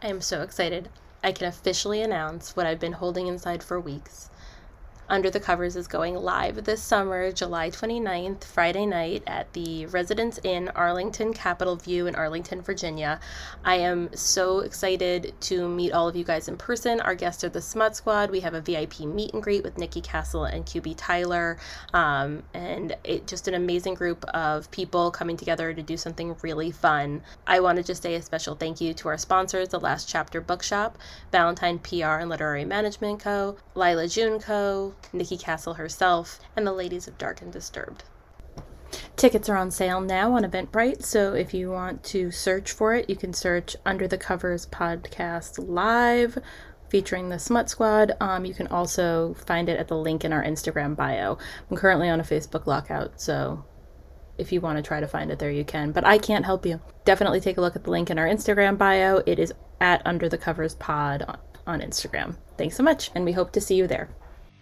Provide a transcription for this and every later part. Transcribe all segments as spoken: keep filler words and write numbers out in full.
I am so excited. I can officially announce what I've been holding inside for weeks. Under the Covers is going live this summer, July twenty-ninth, Friday night at the Residence Inn, Arlington Capitol View in Arlington, Virginia. I am so excited to meet all of you guys in person. Our guests are the Smut Squad. We have a V I P meet and greet with Nikki Castle and Q B Tyler. Um, and it just an amazing group of people coming together to do something really fun. I want to just say a special thank you to our sponsors, The Last Chapter Bookshop, Valentine P R and Literary Management Co., Lila June Co., Nikki Castle herself, and the ladies of Dark and Disturbed. Tickets are on sale now on Eventbrite, so if you want to search for it, you can search Under the Covers Podcast Live featuring the Smut Squad. Um, you can also find it at the link in our Instagram bio. I'm currently on a Facebook lockout, so if you want to try to find it there, you can, but I can't help you. Definitely take a look at the link in our Instagram bio. It is at Under the Covers Pod on, on Instagram. Thanks so much, and we hope to see you there.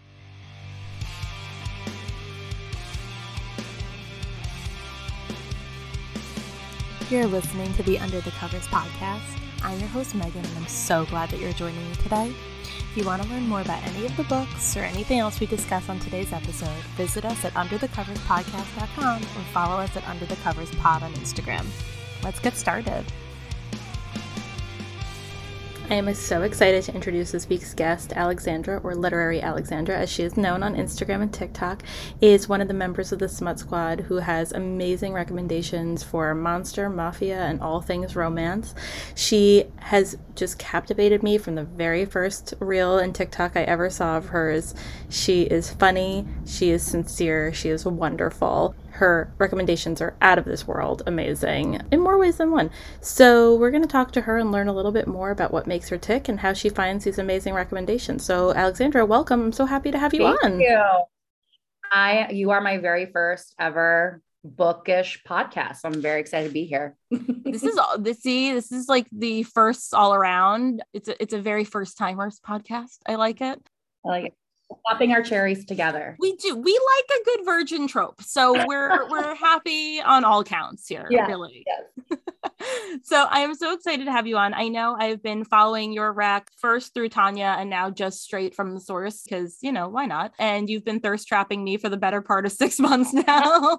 You're listening to the Under the Covers podcast. I'm your host, Megan, and I'm so glad that you're joining me today. If you want to learn more about any of the books or anything else we discuss on today's episode, visit us at under the covers podcast dot com or follow us at Under the Covers Pod on Instagram. Let's get started. I am so excited to introduce this week's guest. Alexandra, or Literary Alexandra, as she is known on Instagram and TikTok, is one of the members of the Smut Squad who has amazing recommendations for monster, mafia, and all things romance. She has just captivated me from the very first reel and TikTok I ever saw of hers. She is funny, she is sincere, she is wonderful. Her recommendations are out of this world amazing in more ways than one. So we're going to talk to her and learn a little bit more about what makes her tick and how she finds these amazing recommendations. So Alexandra, welcome. I'm so happy to have you Thank on. You. I, you are my very first ever bookish podcast. I'm very excited to be here. This is all this see, this is like the first all around. It's a, it's a very first timers podcast. I like it. I like it. Popping our cherries together. We do. We like a good virgin trope. So we're we're happy on all counts here, yeah, really. Yes. So I am so excited to have you on. I know I've been following your rec first through Tanya and now just straight from the source because, you know, why not? And you've been thirst trapping me for the better part of six months now.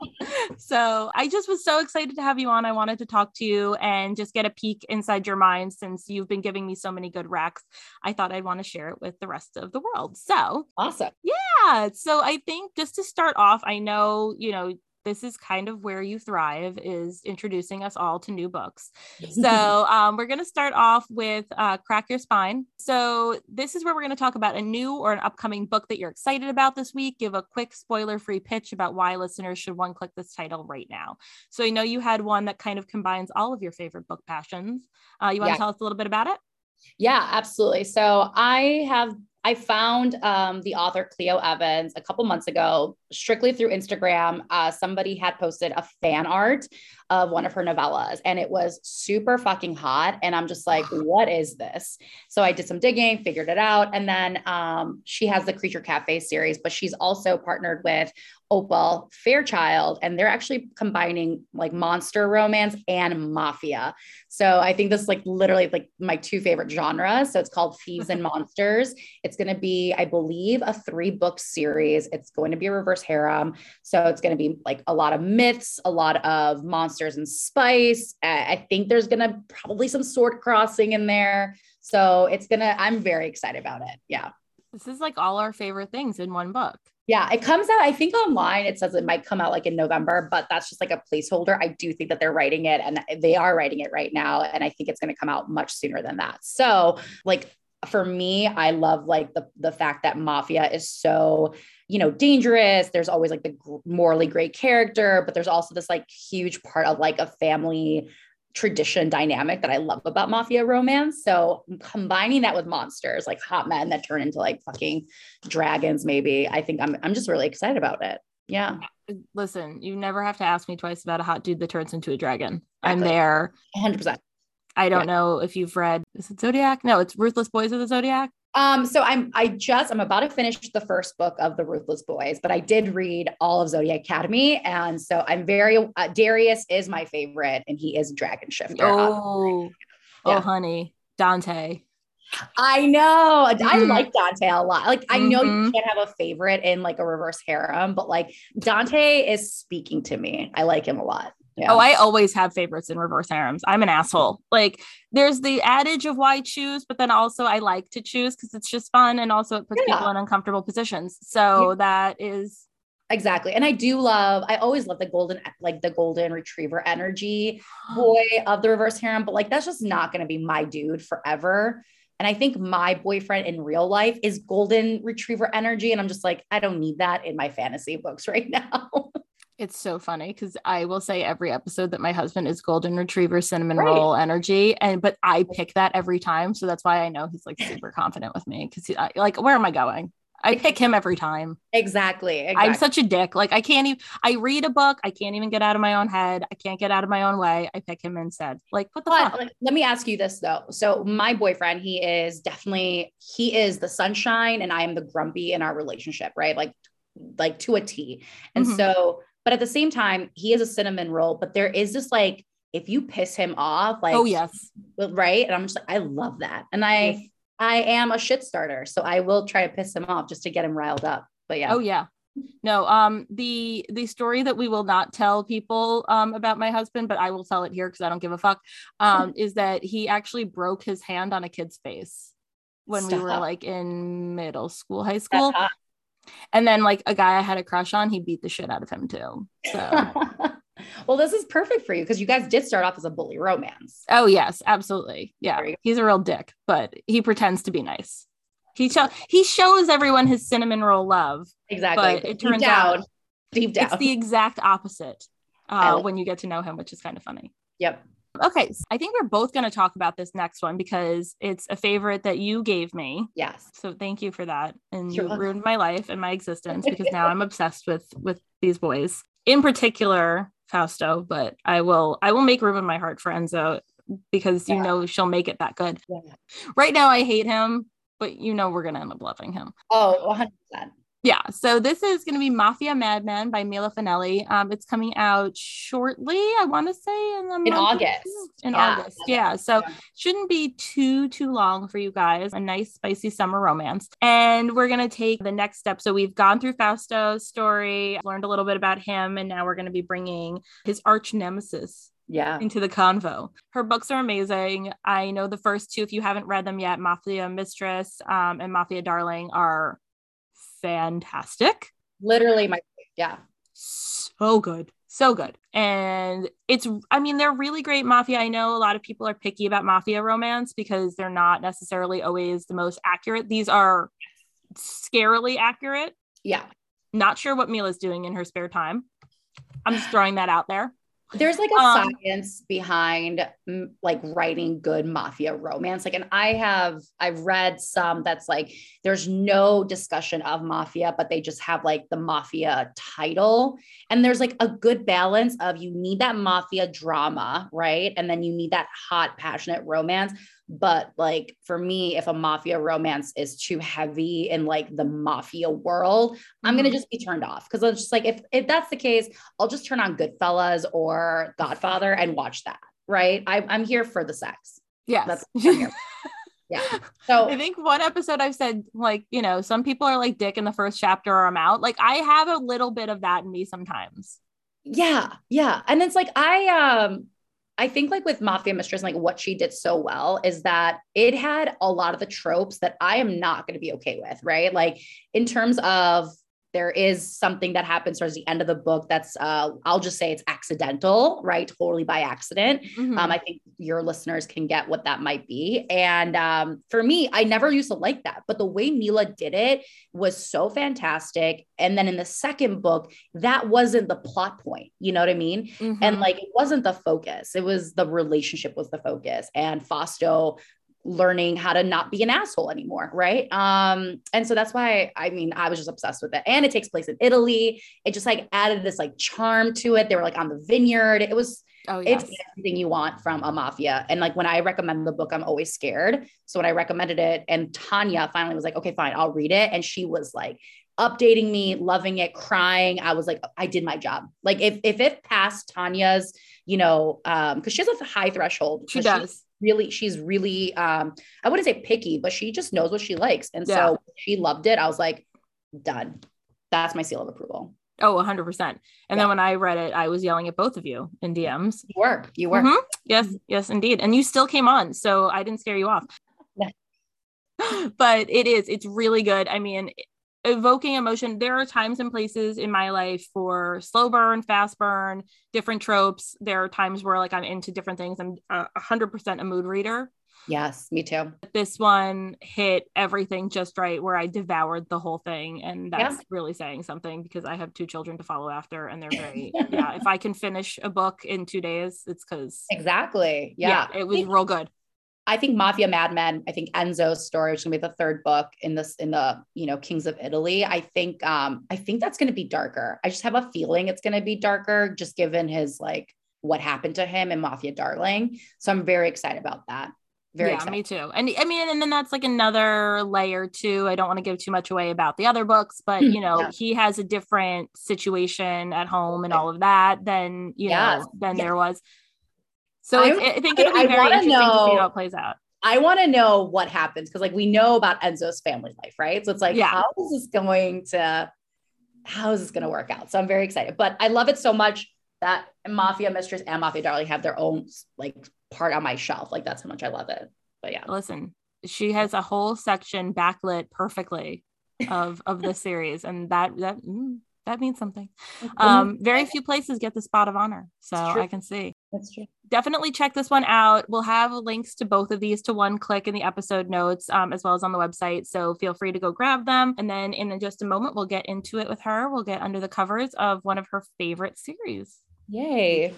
So I just was so excited to have you on. I wanted to talk to you and just get a peek inside your mind since you've been giving me so many good recs. I thought I'd want to share it with the rest of the world. So awesome. Yeah. So I think just to start off, I know, you know, this is kind of where you thrive, is introducing us all to new books. So um, we're going to start off with uh, Crack Your Spine. So this is where we're going to talk about a new or an upcoming book that you're excited about this week. Give a quick spoiler-free pitch about why listeners should one-click this title right now. So I know you had one that kind of combines all of your favorite book passions. Uh, you want to yeah. tell us a little bit about it? Yeah, absolutely. So I have I found um, the author Cleo Evans a couple months ago, strictly through Instagram. Uh, somebody had posted a fan art of one of her novellas and it was super fucking hot. And I'm just like, what is this? So I did some digging, figured it out. And then um, she has the Creature Cafe series, but she's also partnered with Opal Fairchild, and they're actually combining like monster romance and mafia. So I think this is like literally like my two favorite genres. So it's called Thieves and Monsters. It's going to be, I believe, a three book series. It's going to be a reverse harem. So it's going to be like a lot of myths, a lot of monsters and spice. I think there's going to probably some sword crossing in there. So it's going to, I'm very excited about it. Yeah. This is like all our favorite things in one book. Yeah, it comes out, I think online, it says it might come out like in November, but that's just like a placeholder. I do think that they're writing it and they are writing it right now. And I think it's going to come out much sooner than that. So like, for me, I love like the, the fact that mafia is so, you know, dangerous. There's always like the morally great character, but there's also this like huge part of like a family tradition dynamic that I love about mafia romance. So combining that with monsters, like hot men that turn into like fucking dragons, maybe, I think I'm, I'm just really excited about it. Yeah. Listen, you never have to ask me twice about a hot dude that turns into a dragon. Exactly. I'm there. one hundred percent. I don't yeah. know if you've read, is it Zodiac? No, it's Ruthless Boys of the Zodiac. Um, so I'm, I just, I'm about to finish the first book of the Ruthless Boys, but I did read all of Zodiac Academy. And so I'm very, uh, Darius is my favorite and he is Dragon Shifter. Oh, yeah. oh, honey. Dante. I know. I Mhm. like Dante a lot. Like, I know you Mhm. can't have a favorite in like a reverse harem, but like Dante is speaking to me. I like him a lot. Yeah. Oh, I always have favorites in reverse harems. I'm an asshole. Like, there's the adage of why choose, but then also I like to choose because it's just fun, and also it puts Yeah. people in uncomfortable positions. So Yeah. that is Exactly. And I do love, I always love the golden, like the golden retriever energy boy of the reverse harem, but like that's just not going to be my dude forever. And I think my boyfriend in real life is golden retriever energy. And I'm just like, I don't need that in my fantasy books right now. it's so funny because I will say every episode that my husband is golden retriever cinnamon Right. roll energy, and but I pick that every time, so that's why I know he's like super confident with me because like, where am I going? I pick him every time. Exactly, exactly. I'm such a dick. Like I can't even, I read a book. I can't even get out of my own head. I can't get out of my own way. I pick him instead. Like what the But fuck? like, let me ask you this though. So my boyfriend, he is definitely, he is the sunshine and I am the grumpy in our relationship, right? Like, like to a T. And Mhm. so, but at the same time, he is a cinnamon roll, but there is this like, if you piss him off, like, Oh yes. right. And I'm just like, I love that. And I, Yes. I am a shit starter. So I will try to piss him off just to get him riled up. But yeah. Oh yeah. No, um, the the story that we will not tell people um about my husband, but I will tell it here because I don't give a fuck, um, is that he actually broke his hand on a kid's face when we were Stop. like in middle school, high That's school. hot. And then like a guy I had a crush on, he beat the shit out of him too. So Well, this is perfect for you because you guys did start off as a bully romance. oh yes, absolutely. There Yeah. you go. He's a real dick, but he pretends to be nice. He show he shows everyone his cinnamon roll love. Exactly. But But it deep turns down, out deep down. it's the exact opposite I uh, like- when you get to know him, which is kind of funny. Yep. Okay, so I think we're both going to talk about this next one because it's a favorite that you gave me. Yes. So thank you for that. And You're you welcome. ruined my life and my existence because now I'm obsessed with with these boys. In particular, Fausto, but I will I will make room in my heart for Enzo because you Yeah. know she'll make it that good. Yeah. Right now I hate him, but you know we're going to end up loving him. Oh, one hundred percent. Yeah, so this is going to be Mafia Madman by Mila Finelli. Um, it's coming out shortly, I want to say, in, a In month or August. two. In Yeah. August, yeah. So Yeah. shouldn't be too too long for you guys. A nice spicy summer romance, and we're going to take the next step. So we've gone through Fausto's story, learned a little bit about him, and now we're going to be bringing his arch nemesis Yeah. into the convo. Her books are amazing. I know the first two, if you haven't read them yet, Mafia Mistress um, and Mafia Darling are fantastic. Literally my, yeah. So good. So good. And it's, I mean, they're really great mafia. I know a lot of people are picky about mafia romance because they're not necessarily always the most accurate. These are scarily accurate. Yeah. Not sure what Mila's doing in her spare time. I'm just throwing that out there. There's like a Um, science behind mm, like writing good mafia romance. Like, and I have, I've read some that's like, there's no discussion of mafia, but they just have like the mafia title. And there's like a good balance of you need that mafia drama, right? And then you need that hot, passionate romance. But like for me, if a mafia romance is too heavy in like the mafia world, I'm going to Mhm. just be turned off. Cause it's just like, if, if that's the case, I'll just turn on Goodfellas or Godfather and watch that. Right. I, I'm here for the sex. Yes. That's what I'm here for. Yeah. So I think one episode I've said, like, you know, some people are like dick in the first chapter or I'm out. Like, I have a little bit of that in me sometimes. yeah. Yeah. And it's like, I, um, I think like with Mafia Mistress, like what she did so well is that it had a lot of the tropes that I am not going to be okay with, right? Like in terms of there is something that happens towards the end of the book that's, uh, I'll just say it's accidental, right? Totally by accident. Mhm. Um, I think your listeners can get what that might be. And um, for me, I never used to like that, but the way Mila did it was so fantastic. And then in the second book, that wasn't the plot point. You know what I mean? Mhm. And like, it wasn't the focus. It was the relationship was the focus. And Fausto learning how to not be an asshole anymore. Right. Um, and so that's why, I mean, I was just obsessed with it. And it takes place in Italy. It just like added this like charm to it. They were like on the vineyard. It was, Oh, yes. it's everything you want from a mafia. And like when I recommend the book, I'm always scared. So when I recommended it and Tanya finally was like, okay, fine, I'll read it. And she was like updating me, loving it, crying. I was like, I did my job. Like if, if it passed Tanya's, you know, um, cause she has a high threshold. She 'cause does. really, she's really, um, I wouldn't say picky, but she just knows what she likes. And Yeah. so she loved it. I was like, done. That's my seal of approval. Oh, one hundred percent. And Yeah. then when I read it, I was yelling at both of you in D Ms. You were, you were. Mhm. Yes, yes, indeed. And you still came on, so I didn't scare you off. But it is, it's really good. I mean, evoking emotion. There are times and places in my life for slow burn, fast burn, different tropes. There are times where like I'm into different things. I'm a hundred percent a mood reader. Yes, me too. This one hit everything just right, where I devoured the whole thing. And that's Yeah. really saying something, because I have two children to follow after, and they're very, yeah, if I can finish a book in two days, it's because Exactly. Yeah. yeah, it was real good. I think Mafia Mad Men, I think Enzo's story, which is gonna be the third book in this, in the, you know, Kings of Italy. I think, um, I think that's going to be darker. I just have a feeling it's going to be darker, just given his, like, what happened to him in Mafia Darling. So I'm very excited about that. Very yeah, excited. me too. And I mean, and then that's like another layer too. I don't want to give too much away about the other books, but you know, Yeah. he has a different situation at home and all of that than, you Yes. know, than Yes. there was. So I- it's, I think it'll be I- I very wanna interesting to see know- how it plays out. I want to know what happens, because like we know about Enzo's family life, right? So it's like, Yeah. how is this going to, how is this going to work out? So I'm very excited, but I love it so much that Mafia Mistress and Mafia Darling have their own like part on my shelf. Like that's how much I love it. But yeah. Listen, she has a whole section backlit perfectly of, of the series. And that, that, mm, that means something. Um, very few places get the spot of honor. So I can see. That's true. Definitely check this one out. We'll have links to both of these to one click in the episode notes, um, as well as on the website. So feel free to go grab them. And then in just a moment, we'll get into it with her. We'll get under the covers of one of her favorite series. Yay.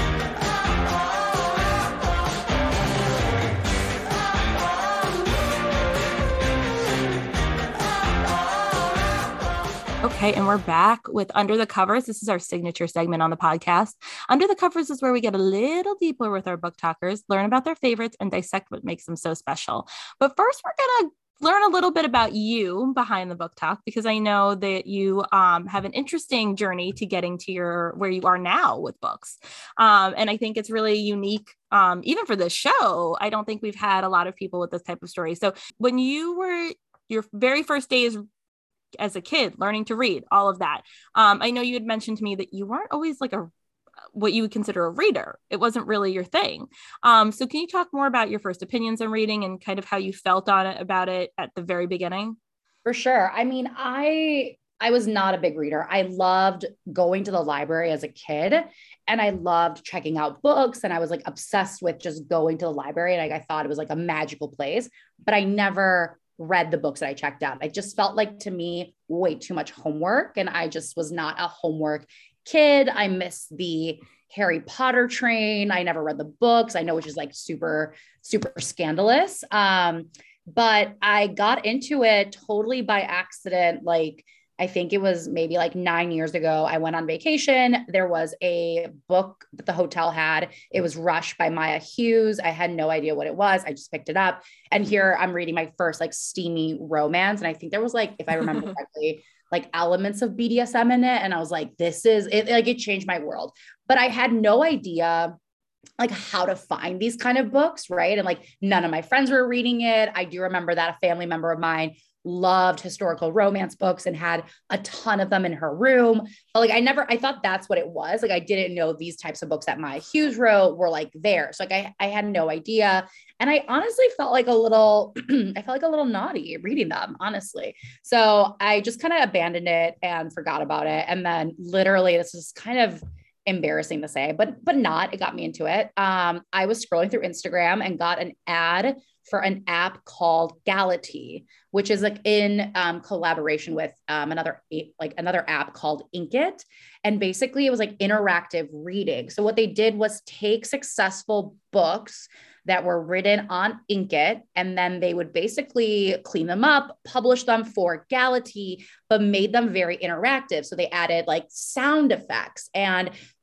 Okay, and we're back with Under the Covers. This is our signature segment on the podcast. Under the Covers is where we get a little deeper with our book talkers, learn about their favorites, and dissect what makes them so special. But first, we're going to learn a little bit about you behind the book talk, because I know that you um, have an interesting journey to getting to your where you are now with books. Um, and I think it's really unique, um, even for this show. I don't think we've had a lot of people with this type of story. So when you were your very first days as a kid, learning to read, all of that. Um, I know you had mentioned to me that you weren't always like a, what you would consider a reader. It wasn't really your thing. Um, so can you talk more about your first opinions on reading and kind of how you felt on it, about it at the very beginning? For sure. I mean, I, I was not a big reader. I loved going to the library as a kid, and I loved checking out books, and I was like obsessed with just going to the library. And like, I thought it was like a magical place, but I never read the books that I checked out. I just felt like, to me, way too much homework. And I just was not a homework kid. I missed the Harry Potter train. I never read the books. I know, which is like super, super scandalous. Um, but I got into it totally by accident. Like, I think it was maybe like nine years ago. I went on vacation. There was a book that the hotel had. It was Rush by Maya Hughes. I had no idea what it was. I just picked it up. And here I'm reading my first like steamy romance. And I think there was like, if I remember correctly, like elements of B D S M in it. And I was like, this is it, like, it changed my world. But I had no idea like how to find these kind of books, right? And like none of my friends were reading it. I do remember that a family member of mine loved historical romance books and had a ton of them in her room. But like, I never, I thought that's what it was. Like, I didn't know these types of books that Maya Hughes wrote were like there. So like, I, I had no idea. And I honestly felt like a little, I felt like a little naughty reading them, honestly. So I just kind of abandoned it and forgot about it. And then literally, this is kind of embarrassing to say, but, but not, it got me into it. Um, I was scrolling through Instagram and got an ad for an app called Galatea, which is like in um, collaboration with um, another, like another app called Inkit. And basically it was like interactive reading. So what they did was take successful books that were written on Inkit, and then they would basically clean them up, publish them for Galatea, but made them very interactive. So they added like sound effects and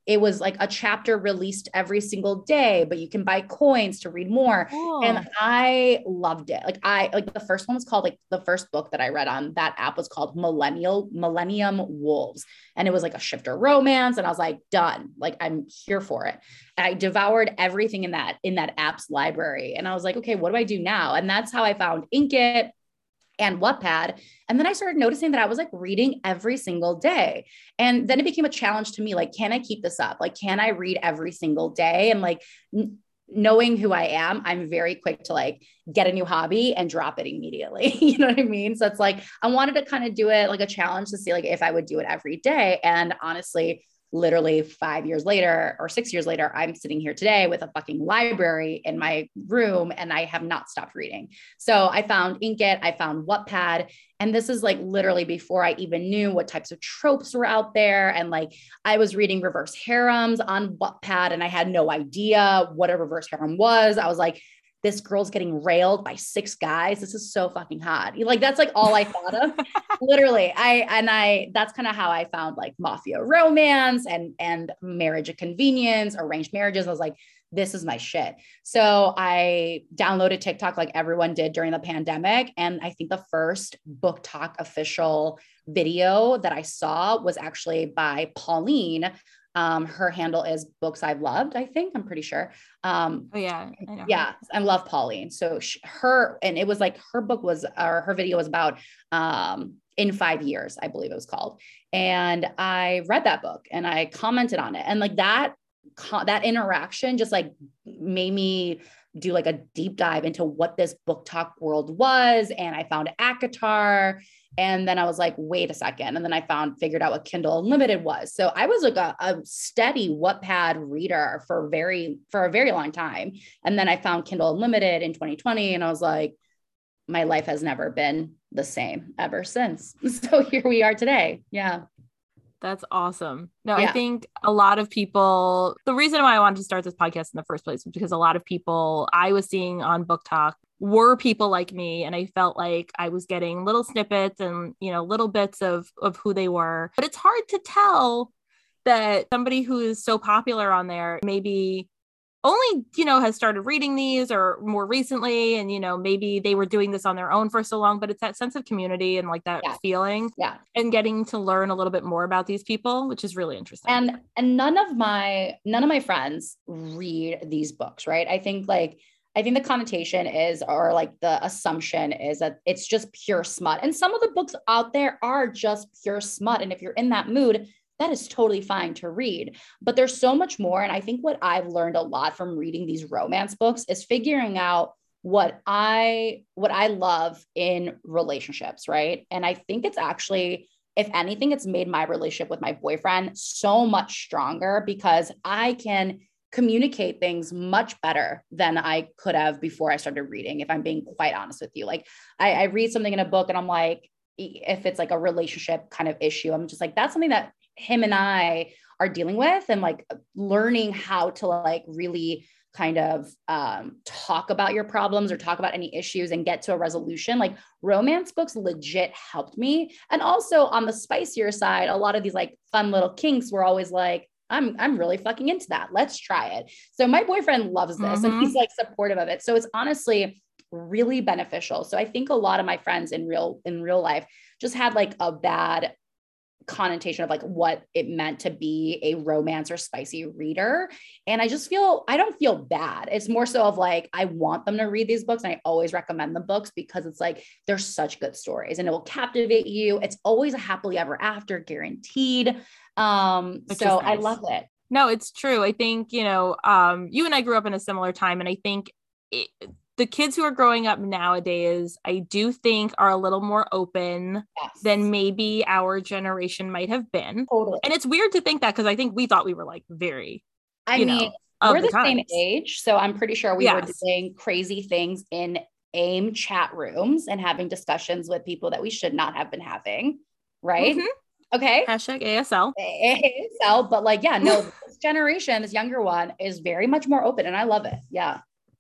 it was like a chapter released every single day, but you can buy coins to read more. Cool. And I loved it. Like I, like the first one was called, like the first book that I read on that app was called Millennial Millennium Wolves. And it was like a shifter romance. And I was like, done, like, I'm here for it. And I devoured everything in that, in that app's library. And I was like, okay, what do I do now? And that's how I found Inkit and Wattpad. And then I started noticing that I was like reading every single day. And then it became a challenge to me. Like, can I keep this up? Like, can I read every single day? And like, n- knowing who I am, I'm very quick to like get a new hobby and drop it immediately. You know what I mean? So it's like, I wanted to kind of do it like a challenge to see like if I would do it every day. And honestly, literally five years later or six years later, I'm sitting here today with a fucking library in my room and I have not stopped reading. So I found Inkit, I found Wattpad, and this is like literally before I even knew what types of tropes were out there. And like, I was reading reverse harems on Wattpad and I had no idea what a reverse harem was. I was like, this girl's getting railed by six guys. This is so fucking hot. Like, that's like all I thought of. Literally. I, and I, that's kind of how I found like mafia romance and, and marriage of convenience, arranged marriages. I was like, this is my shit. So I downloaded TikTok like everyone did during the pandemic. And I think the first BookTok official video that I saw was actually by Pauline. Um, her handle is Books I've Loved, I think, I'm pretty sure. Um, oh yeah. I know yeah. I love Pauline. So she, her, and it was like, her book was, or her video was about, um, In Five Years, I believe it was called. And I read that book and I commented on it. And like that, that interaction just like made me do like a deep dive into what this BookTok world was. And I found ACOTAR. And then I was like, wait a second. And then I found, figured out what Kindle Unlimited was. So I was like a, a steady Wattpad reader for very, for a very long time. And then I found Kindle Unlimited in twenty twenty. And I was like, my life has never been the same ever since. So here we are today. Yeah. That's awesome. No, Yeah. I think a lot of people, the reason why I wanted to start this podcast in the first place was because a lot of people I was seeing on BookTok were people like me. And I felt like I was getting little snippets and, you know, little bits of, of who they were. But it's hard to tell that somebody who is so popular on there maybe only, you know, has started reading these or more recently. And, you know, maybe they were doing this on their own for so long, but it's that sense of community and like that Yeah. feeling Yeah. and getting to learn a little bit more about these people, which is really interesting. And, and none of my, none of my friends read these books, right? I think like, I think the connotation is, or like the assumption is that it's just pure smut. And some of the books out there are just pure smut. And if you're in that mood, that is totally fine to read, but there's so much more. And I think what I've learned a lot from reading these romance books is figuring out what I, what I love in relationships. Right. And I think it's actually, if anything, it's made my relationship with my boyfriend so much stronger because I can communicate things much better than I could have before I started reading. If I'm being quite honest with you, like I, I read something in a book and I'm like, if it's like a relationship kind of issue, I'm just like, that's something that him and I are dealing with, and like learning how to like really kind of um, talk about your problems or talk about any issues and get to a resolution. Like romance books legit helped me. And also on the spicier side, a lot of these like fun little kinks were always like, I'm, I'm really fucking into that. Let's try it. So my boyfriend loves this mm-hmm. and he's like supportive of it. So it's honestly really beneficial. So I think a lot of my friends in real, in real life just had like a bad connotation of like what it meant to be a romance or spicy reader. And I just feel, I don't feel bad. It's more so of like, I want them to read these books. And I always recommend the books because it's like, they're such good stories and it will captivate you. It's always a happily ever after guaranteed. Um, Which so is nice. I love it. No, it's true. I think, you know, um, you and I grew up in a similar time. And I think it, the kids who are growing up nowadays, I do think are a little more open yes. than maybe our generation might have been. Totally. And it's weird to think that because I think we thought we were like very, I you mean, know, we're the, the same age. So I'm pretty sure we yes. were doing crazy things in AIM chat rooms and having discussions with people that we should not have been having. Right. Mm-hmm. Okay. Hashtag A S L. A S L. But like, yeah, no, this generation, this younger one is very much more open and I love it. Yeah.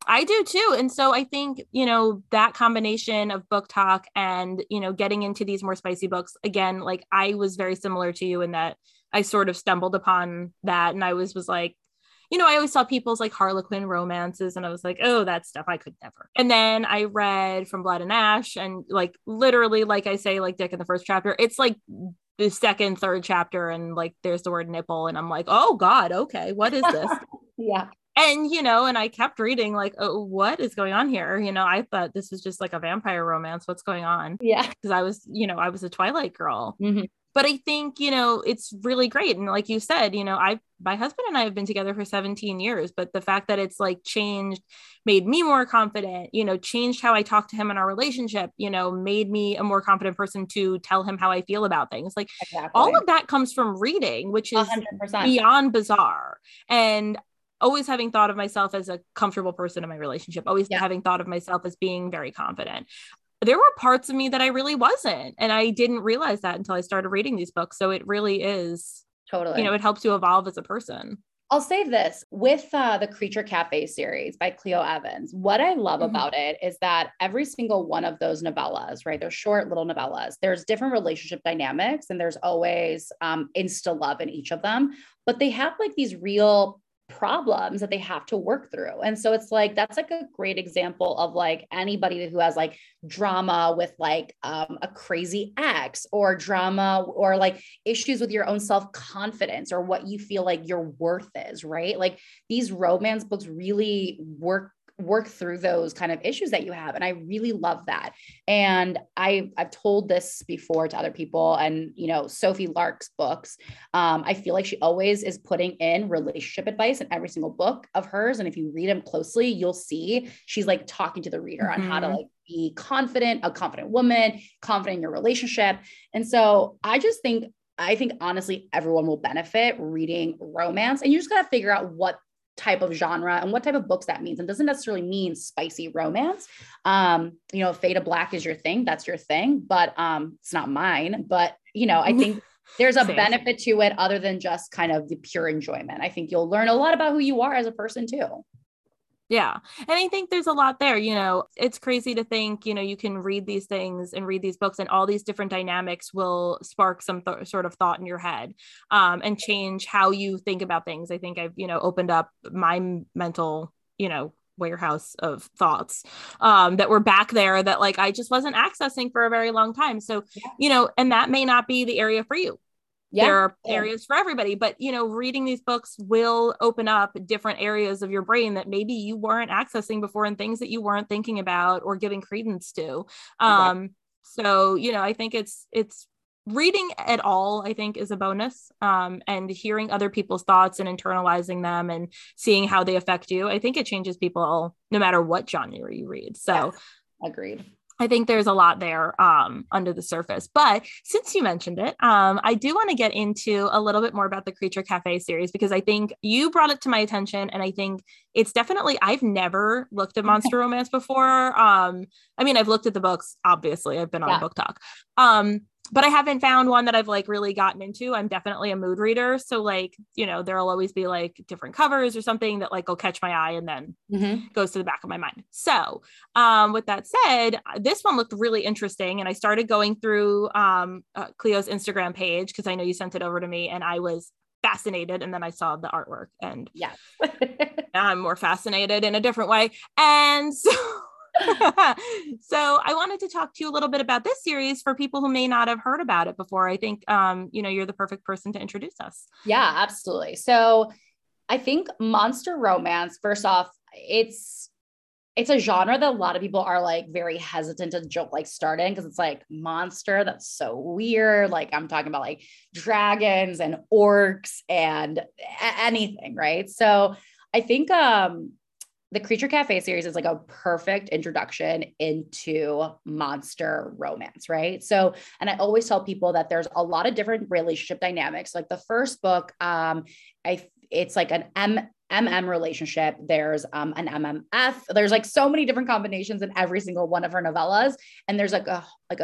I do too. And so I think, you know, that combination of book talk and, you know, getting into these more spicy books, again, like I was very similar to you in that I sort of stumbled upon that. And I was, was like, you know, I always saw people's like Harlequin romances and I was like, oh, that stuff I could never. And then I read From Blood and Ash and like literally, like I say, like Dick in the first chapter, it's like the second, third chapter and like there's the word nipple. And I'm like, oh God, okay, what is this? Yeah. And, you know, and I kept reading like, oh, what is going on here? You know, I thought this was just like a vampire romance. What's going on? Yeah. Because I was, you know, I was a Twilight girl. Mm-hmm. But I think, you know, it's really great. And like you said, you know, I, my husband and I have been together for seventeen years, but the fact that it's like changed, made me more confident, you know, changed how I talk to him in our relationship, you know, made me a more confident person to tell him how I feel about things. Like exactly. all of that comes from reading, which is one hundred percent beyond bizarre. And always having thought of myself as a comfortable person in my relationship, always yeah. having thought of myself as being very confident. There were parts of me that I really wasn't. And I didn't realize that until I started reading these books. So it really is, totally, you know, it helps you evolve as a person. I'll say this with uh, the Creature Cafe series by Cleo Evans. What I love mm-hmm. about it is that every single one of those novellas, right? They're short little novellas. There's different relationship dynamics and there's always um, insta love in each of them, but they have like these real problems that they have to work through. And so it's like, that's like a great example of like anybody who has like drama with like um, a crazy ex or drama or like issues with your own self-confidence or what you feel like your worth is, right? Like these romance books really work work through those kind of issues that you have. And I really love that. And I, I've told this before to other people and, you know, Sophie Lark's books, um, I feel like she always is putting in relationship advice in every single book of hers. And if you read them closely, you'll see she's like talking to the reader mm-hmm. on how to like be confident, a confident woman, confident in your relationship. And so I just think, I think honestly, everyone will benefit reading romance and you just got to figure out what type of genre and what type of books that means. And doesn't necessarily mean spicy romance. Um, you know, Fade to Black is your thing. That's your thing, but um, it's not mine. But, you know, I think there's a benefit to it other than just kind of the pure enjoyment. I think you'll learn a lot about who you are as a person too. Yeah. And I think there's a lot there, you know, it's crazy to think, you know, you can read these things and read these books and all these different dynamics will spark some th- sort of thought in your head um, and change how you think about things. I think I've, you know, opened up my mental, you know, warehouse of thoughts um, that were back there that like, I just wasn't accessing for a very long time. So, yeah. you know, and that may not be the area for you. Yeah. There are areas for everybody, but, you know, reading these books will open up different areas of your brain that maybe you weren't accessing before and things that you weren't thinking about or giving credence to. Um, okay. So, you know, I think it's, it's reading at all, I think is a bonus um, and hearing other people's thoughts and internalizing them and seeing how they affect you. I think it changes people no matter what genre you read. So yes. Agreed. I think there's a lot there um, under the surface, but since you mentioned it, um, I do want to get into a little bit more about the Creature Cafe series, because I think you brought it to my attention and I think it's definitely, I've never looked at monster romance before. Um, I mean, I've looked at the books, obviously I've been on yeah. Book Talk, um, but I haven't found one that I've like really gotten into. I'm definitely a mood reader. So like, you know, there'll always be like different covers or something that like will catch my eye and then mm-hmm. goes to the back of my mind. So um, with that said, this one looked really interesting. And I started going through um, uh, Cleo's Instagram page because I know you sent it over to me and I was fascinated. And then I saw the artwork and yeah, I'm more fascinated in a different way. And so so I wanted to talk to you a little bit about this series for people who may not have heard about it before. I think, um, you know, you're the perfect person to introduce us. Yeah, absolutely. So I think monster romance, first off, it's, it's a genre that a lot of people are like very hesitant to joke, like start in. Cause it's like monster. That's so weird. Like I'm talking about like dragons and orcs and a- anything. Right. So I think, um, the Creature Cafe series is like a perfect introduction into monster romance, right? So, and I always tell people that there's a lot of different relationship dynamics. Like the first book, um, I it's like an M M relationship. There's um, an M M F. There's like so many different combinations in every single one of her novellas, and there's like a like a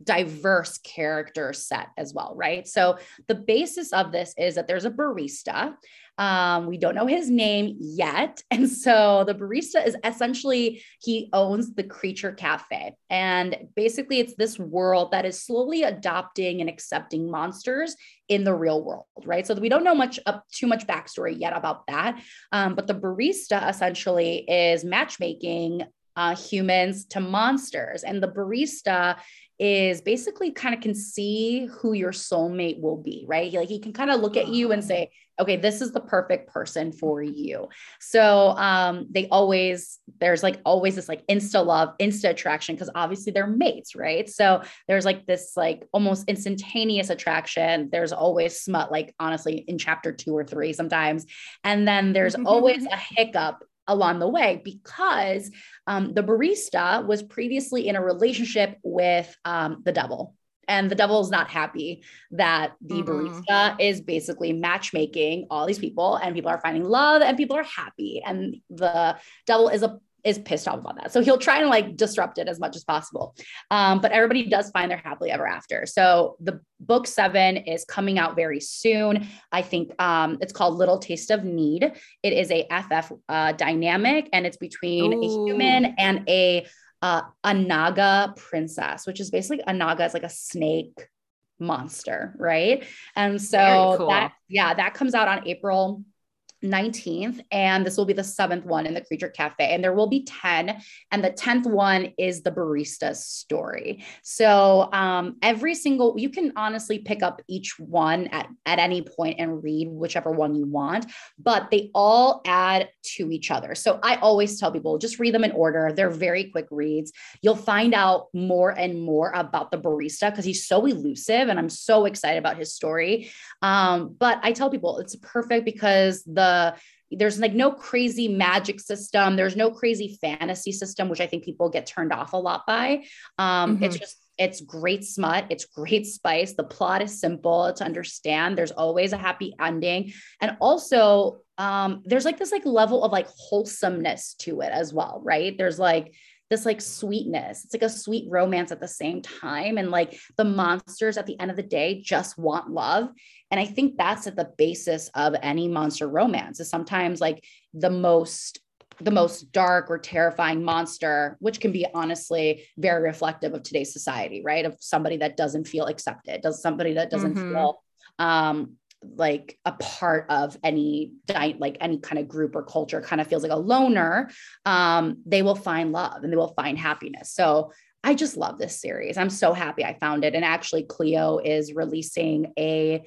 diverse character set as well, right? So the basis of this is that there's a barista. Um, we don't know his name yet. And so the barista is essentially, he owns the Creature Cafe. And basically it's this world that is slowly adopting and accepting monsters in the real world, right? So we don't know much up too much backstory yet about that. Um, but the barista essentially is matchmaking uh, humans to monsters. And the barista is basically kind of can see who your soulmate will be, right? Like he can kind of look at you and say, okay, this is the perfect person for you. So um, they always, there's like always this like insta love, insta attraction, because obviously they're mates, right? So there's like this like almost instantaneous attraction. There's always smut, like honestly in chapter two or three sometimes. And then there's always a hiccup along the way because um, the barista was previously in a relationship with um, the devil. And the devil is not happy that the mm-hmm. barista is basically matchmaking all these people, and people are finding love and people are happy. And the devil is a is pissed off about that. So he'll try and like disrupt it as much as possible. Um, but everybody does find their happily ever after. So the book seven is coming out very soon. I think um, it's called Little Taste of Need. It is a F F uh, dynamic, and it's between Ooh. a human and a uh, a Naga princess, which is basically a Naga is like a snake monster, right? And so cool. that, yeah, that comes out on April nineteenth, and this will be the seventh one in the Creature Cafe, and there will be ten, and the tenth one is the barista's story. So um, every single, you can honestly pick up each one at, at any point and read whichever one you want, but they all add to each other. So I always tell people, just read them in order. They're very quick reads. You'll find out more and more about the barista because he's so elusive, and I'm so excited about his story. Um, but I tell people it's perfect because the there's like no crazy magic system. There's no crazy fantasy system, which I think people get turned off a lot by. Um, mm-hmm. It's just, it's great smut. It's great spice. The plot is simple to understand. There's always a happy ending. And also um, there's like this like level of like wholesomeness to it as well, right? There's like this like sweetness. It's like a sweet romance at the same time. And like the monsters at the end of the day just want love. And I think that's at the basis of any monster romance is sometimes like the most, the most dark or terrifying monster, which can be honestly very reflective of today's society, right? Of somebody that doesn't feel accepted, does somebody that doesn't mm-hmm. feel um, like a part of any like any kind of group or culture, kind of feels like a loner. Um, they will find love and they will find happiness. So I just love this series. I'm so happy I found it. And actually Clio is releasing a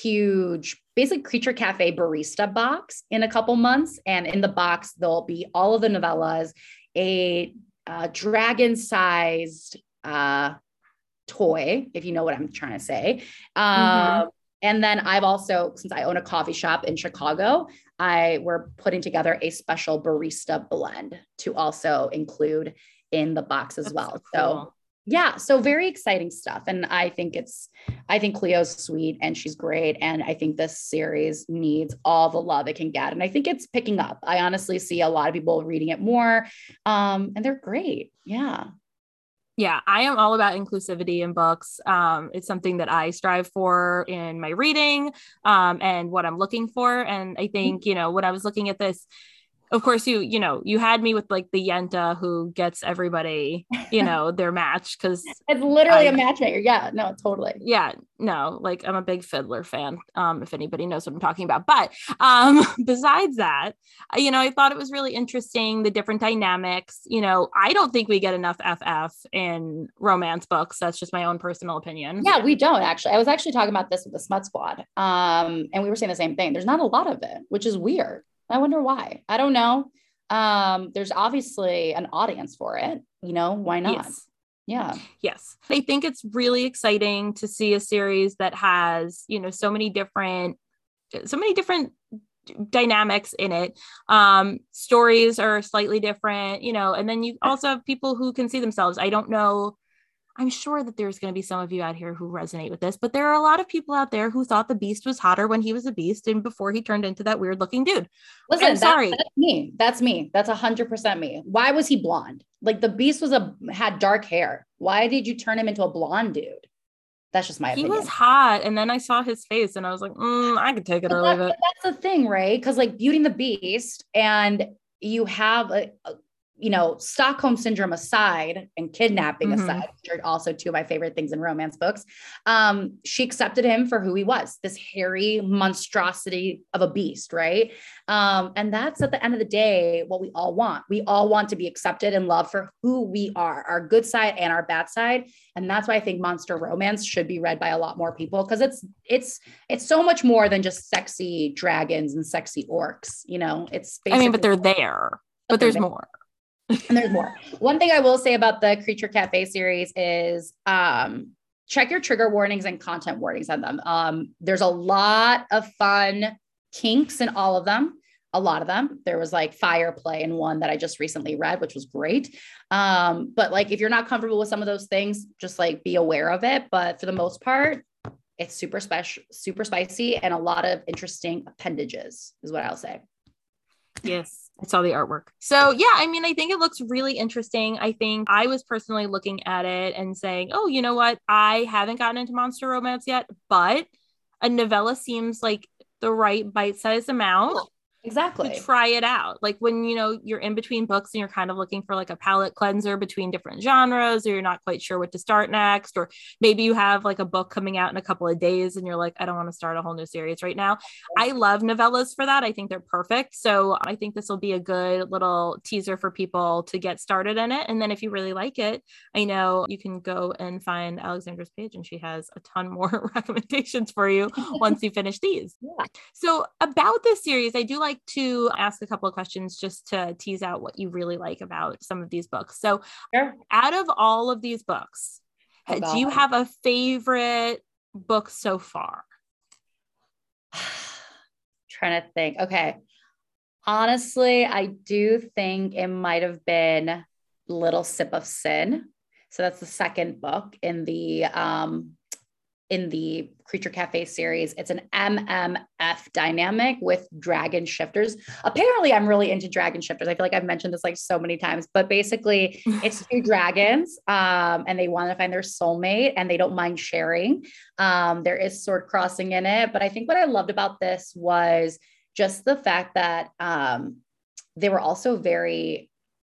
huge, basic Creature Cafe barista box in a couple months. And in the box, there'll be all of the novellas, a uh, dragon sized uh, toy, if you know what I'm trying to say. Um, mm-hmm. And then I've also, since I own a coffee shop in Chicago, I we're putting together a special barista blend to also include in the box as That's well. So, cool. so yeah, so very exciting stuff. And I think it's, I think Cleo's sweet and she's great. And I think this series needs all the love it can get. And I think it's picking up. I honestly see a lot of people reading it more um, and they're great. Yeah. Yeah, I am all about inclusivity in books. Um, it's something that I strive for in my reading um, and what I'm looking for. And I think, you know, when I was looking at this, of course, you, you know, you had me with like the Yenta who gets everybody, you know, their match. Cause it's literally I, a matchmaker. Yeah, no, totally. Yeah, no, like I'm a big Fiddler fan. Um, if anybody knows what I'm talking about, but um, besides that, you know, I thought it was really interesting, the different dynamics. You know, I don't think we get enough F F in romance books. That's just my own personal opinion. Yeah, we don't actually. I was actually talking about this with the Smut Squad. Um, and we were saying the same thing. There's not a lot of it, which is weird. I wonder why. I don't know. Um, there's obviously an audience for it. You know, why not? Yes. Yeah. Yes. I think it's really exciting to see a series that has, you know, so many different, so many different dynamics in it. Um, stories are slightly different, you know, and then you also have people who can see themselves. I don't know. I'm sure that there's going to be some of you out here who resonate with this, but there are a lot of people out there who thought the Beast was hotter when he was a beast and before he turned into that weird looking dude. Listen, that, sorry. That's me. That's me. That's a hundred percent me. Why was he blonde? Like the Beast was a had dark hair. Why did you turn him into a blonde dude? That's just my He opinion. was hot, and then I saw his face, and I was like, mm, I could take it But or that- leave but it. that's the thing, right? Because like Beauty and the Beast, and you have a, a you know, Stockholm syndrome aside and kidnapping Mhm. aside, which are also two of my favorite things in romance books. Um, she accepted him for who he was, this hairy monstrosity of a beast, right? Um, and that's at the end of the day what we all want. We all want to be accepted and loved for who we are, our good side and our bad side. And that's why I think monster romance should be read by a lot more people, because it's it's it's so much more than just sexy dragons and sexy orcs. You know, it's I mean, but basically- they're there, but they're there's there. more. And there's more. One thing I will say about the Creature Cafe series is um, check your trigger warnings and content warnings on them. Um, there's a lot of fun kinks in all of them. A lot of them. There was like fire play in one that I just recently read, which was great. Um, but like, if you're not comfortable with some of those things, just like be aware of it. But for the most part, it's super special, super spicy, and a lot of interesting appendages is what I'll say. Yes, I saw the artwork. So yeah, I mean, I think it looks really interesting. I think I was personally looking at it and saying, oh, you know what? I haven't gotten into monster romance yet, but a novella seems like the right bite-sized amount Exactly. to try it out. Like when, you know, you're in between books and you're kind of looking for like a palette cleanser between different genres, or you're not quite sure what to start next, or maybe you have like a book coming out in a couple of days and you're like, I don't want to start a whole new series right now. I love novellas for that. I think they're perfect. So I think this will be a good little teaser for people to get started in it. And then if you really like it, I know you can go and find Alexandra's page and she has a ton more recommendations for you once you finish these. Yeah. So about this series, I do like to ask a couple of questions just to tease out what you really like about some of these books. So Sure. out of all of these books, Oh, do you God. have a favorite book so far? Trying to think. Okay. Honestly, I do think it might have been Little Sip of Sin. So that's the second book in the um in the Creature Cafe series. It's an M M F dynamic with dragon shifters. Apparently, I'm really into dragon shifters. I feel like I've mentioned this like so many times, but basically it's two dragons um, and they want to find their soulmate and they don't mind sharing. Um, there is sword crossing in it, but I think what I loved about this was just the fact that um, they were also very,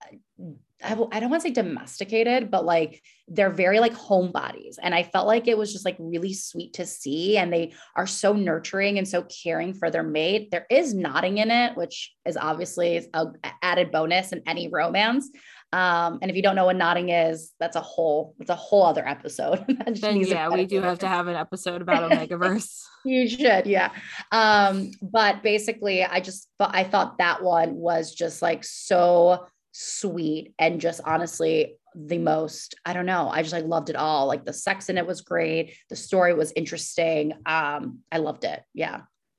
I, w- I don't want to say domesticated, but like they're very like homebodies. And I felt like it was just like really sweet to see. And they are so nurturing and so caring for their mate. There is nodding in it, which is obviously a added bonus in any romance. Um, and if you don't know what nodding is, that's a whole, it's a whole other episode. Then yeah, we do have to have an episode about Omegaverse. You should, yeah. Um, but basically, I just thought I thought that one was just like so sweet and just honestly the most, I don't know, I just like loved it all. Like the sex in it was great, the story was interesting. Um, I loved it. Yeah.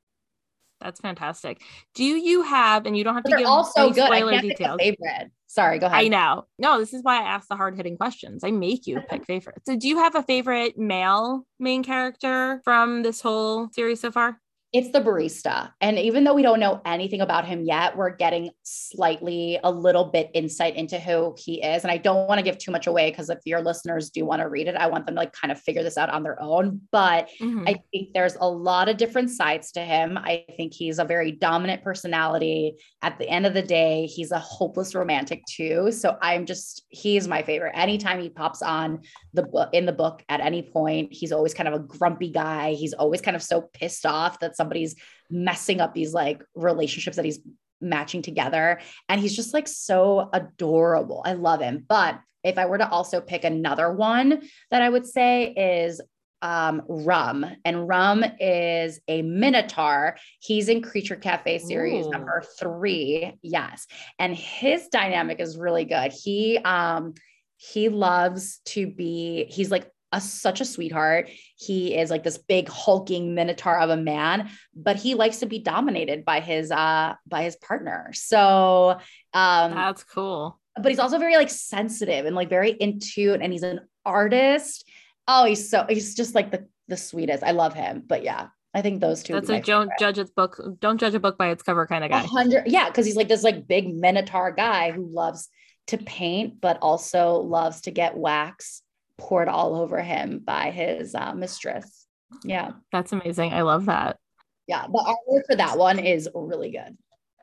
That's fantastic. Do you have, and you don't have But to they're give all so any good. I spoiler can't pick a details. favorite. Sorry, go ahead. I know. No, this is why I ask the hard hitting questions. I make you pick favorites. So do you have a favorite male main character from this whole series so far? It's the barista. And even though we don't know anything about him yet, we're getting slightly a little bit insight into who he is. And I don't want to give too much away because if your listeners do want to read it, I want them to like kind of figure this out on their own. But Mhm. I think there's a lot of different sides to him. I think he's a very dominant personality. At the end of the day, he's a hopeless romantic too. So I'm just, he's my favorite. Anytime he pops on the book in the book at any point, he's always kind of a grumpy guy. He's always kind of so pissed off that somebody's messing up these like relationships that he's matching together. And he's just like so adorable. I love him. But if I were to also pick another one that I would say is um, Rum. And Rum is a Minotaur. He's in Creature Cafe series Ooh. number three. Yes. And his dynamic is really good. He, um, he loves to be, he's like a, such a sweetheart. He is like this big hulking minotaur of a man, but he likes to be dominated by his, uh, by his partner. So, um, That's cool. but he's also very like sensitive and like very in tune, and he's an artist. Oh, he's so, he's just like the, the sweetest. I love him. But yeah, I think those two. That's would a be my don't favorite. judge its book. Don't judge a book by its cover kind of A guy. hundred, yeah, because he's like this like big minotaur guy who loves to paint, but also loves to get wax poured all over him by his uh, mistress. Yeah. That's amazing. I love that. Yeah. The artwork for that one is really good.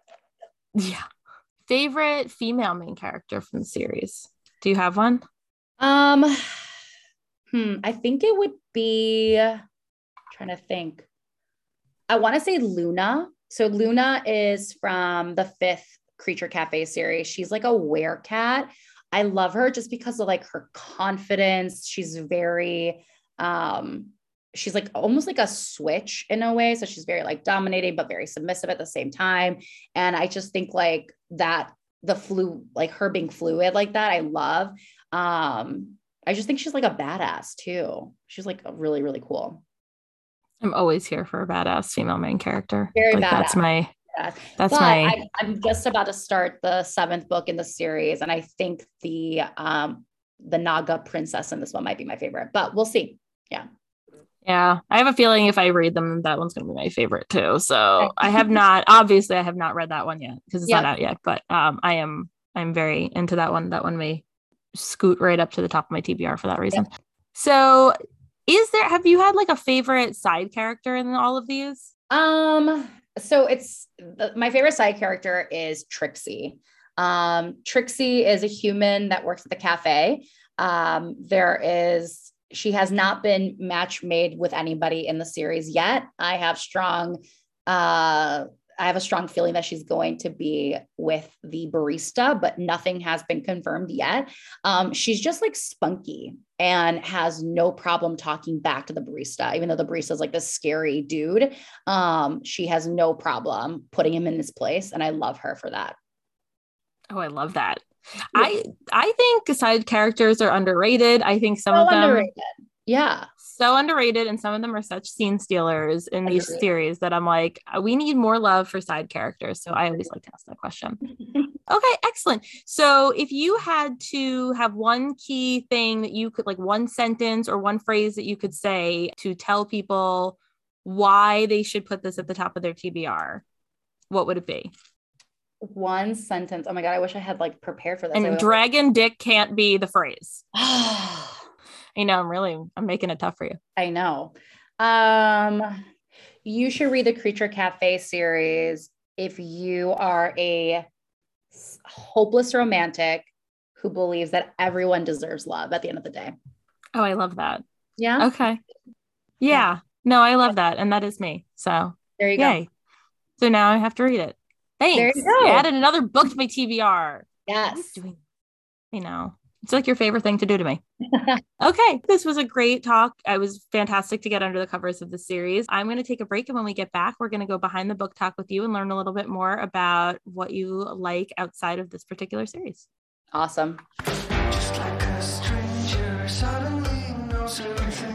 Yeah. Favorite female main character from the series? Do you have one? Um, hmm, I think it would be, I'm trying to think. I want to say Luna. So Luna is from the fifth Creature Cafe series. She's like a werecat. I love her just because of like her confidence. She's very, um, she's like almost like a switch in a way. So she's very like dominating, but very submissive at the same time. And I just think like that the flu, like her being fluid like that, I love. Um, I just think she's like a badass too. She's like really, really cool. I'm always here for a badass female main character. Very like badass. That's my, Yeah. that's but my, I, I'm just about to start the seventh book in the series. And I think the, um, the Naga princess in this one might be my favorite, but we'll see. Yeah. yeah. I have a feeling if I read them, that one's going to be my favorite too. So I have not, obviously I have not read that one yet because it's Yep. not out yet, but, um, I am, I'm very into that one. That one may scoot right up to the top of my T B R for that reason. Yep. So is there, have you had like a favorite side character in all of these? Um, so it's the, my favorite side character is Trixie. Um, Trixie is a human that works at the cafe. Um, there is, she has not been match made with anybody in the series yet. I have strong, uh, I have a strong feeling that she's going to be with the barista, but nothing has been confirmed yet. Um, she's just like spunky and has no problem talking back to the barista, even though the barista is like this scary dude. Um, she has no problem putting him in his place. And I love her for that. Oh, I love that. Yeah. I, I think side characters are underrated. I think some so of them, underrated. Yeah. So underrated, and some of them are such scene stealers in these series that I'm like, we need more love for side characters. So I always like to ask that question. Okay, excellent. So if you had to have one key thing that you could, like one sentence or one phrase that you could say to tell people why they should put this at the top of their T B R, what would it be? One sentence. Oh my God, I wish I had like prepared for this. And dragon dick can't be the phrase. I know, I'm really, I'm making it tough for you. I know. Um, you should read the Creature Cafe series if you are a hopeless romantic who believes that everyone deserves love at the end of the day. Oh, I love that. Yeah. Okay. Yeah. yeah. No, I love that. And that is me. So there you yay. go. So now I have to read it. Thanks. There you go. You added another book to my T B R. Yes. Doing, you know. It's like your favorite thing to do to me. Okay. This was a great talk. It was fantastic to get under the covers of the series. I'm going to take a break. And when we get back, we're going to go behind the book talk with you and learn a little bit more about what you like outside of this particular series. Awesome. Just like a stranger, suddenly knows everything.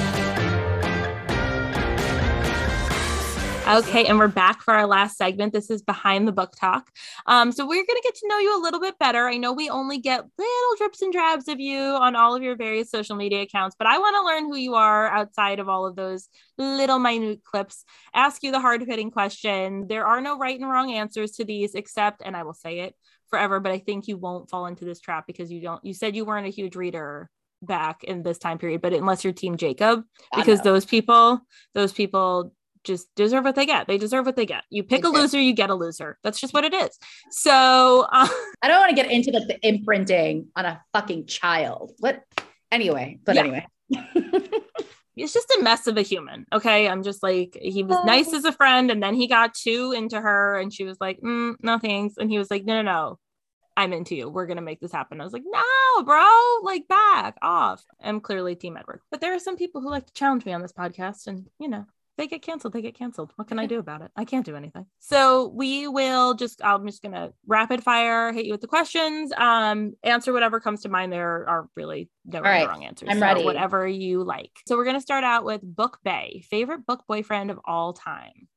Okay, and we're back for our last segment. This is Behind the Book Talk. Um, so we're going to get to know you a little bit better. I know we only get little drips and drabs of you on all of your various social media accounts, but I want to learn who you are outside of all of those little minute clips, ask you the hard-hitting question. There are no right and wrong answers to these except, and I will say it forever, but I think you won't fall into this trap because you don't, you said you weren't a huge reader back in this time period, but unless you're Team Jacob, because those people, those people just deserve what they get. They deserve what they get. You pick a loser, you get a loser. That's just what it is. So uh, I don't want to get into the, the imprinting on a fucking child. What? Anyway, but yeah. anyway. It's just a mess of a human. Okay. I'm just like, he was nice as a friend. And then he got too into her and she was like, mm, no, thanks. And he was like, no, no, no, I'm into you. We're going to make this happen. I was like, no, bro, like back off. I'm clearly Team Edward, but there are some people who like to challenge me on this podcast and, you know, they get canceled. They get canceled. What can I do about it? I can't do anything. So we will just, I'm just going to rapid fire, hit you with the questions, um, answer whatever comes to mind. There are really no right. right wrong answers. I'm so ready. Whatever you like. So we're going to start out with Book Bay, favorite book boyfriend of all time.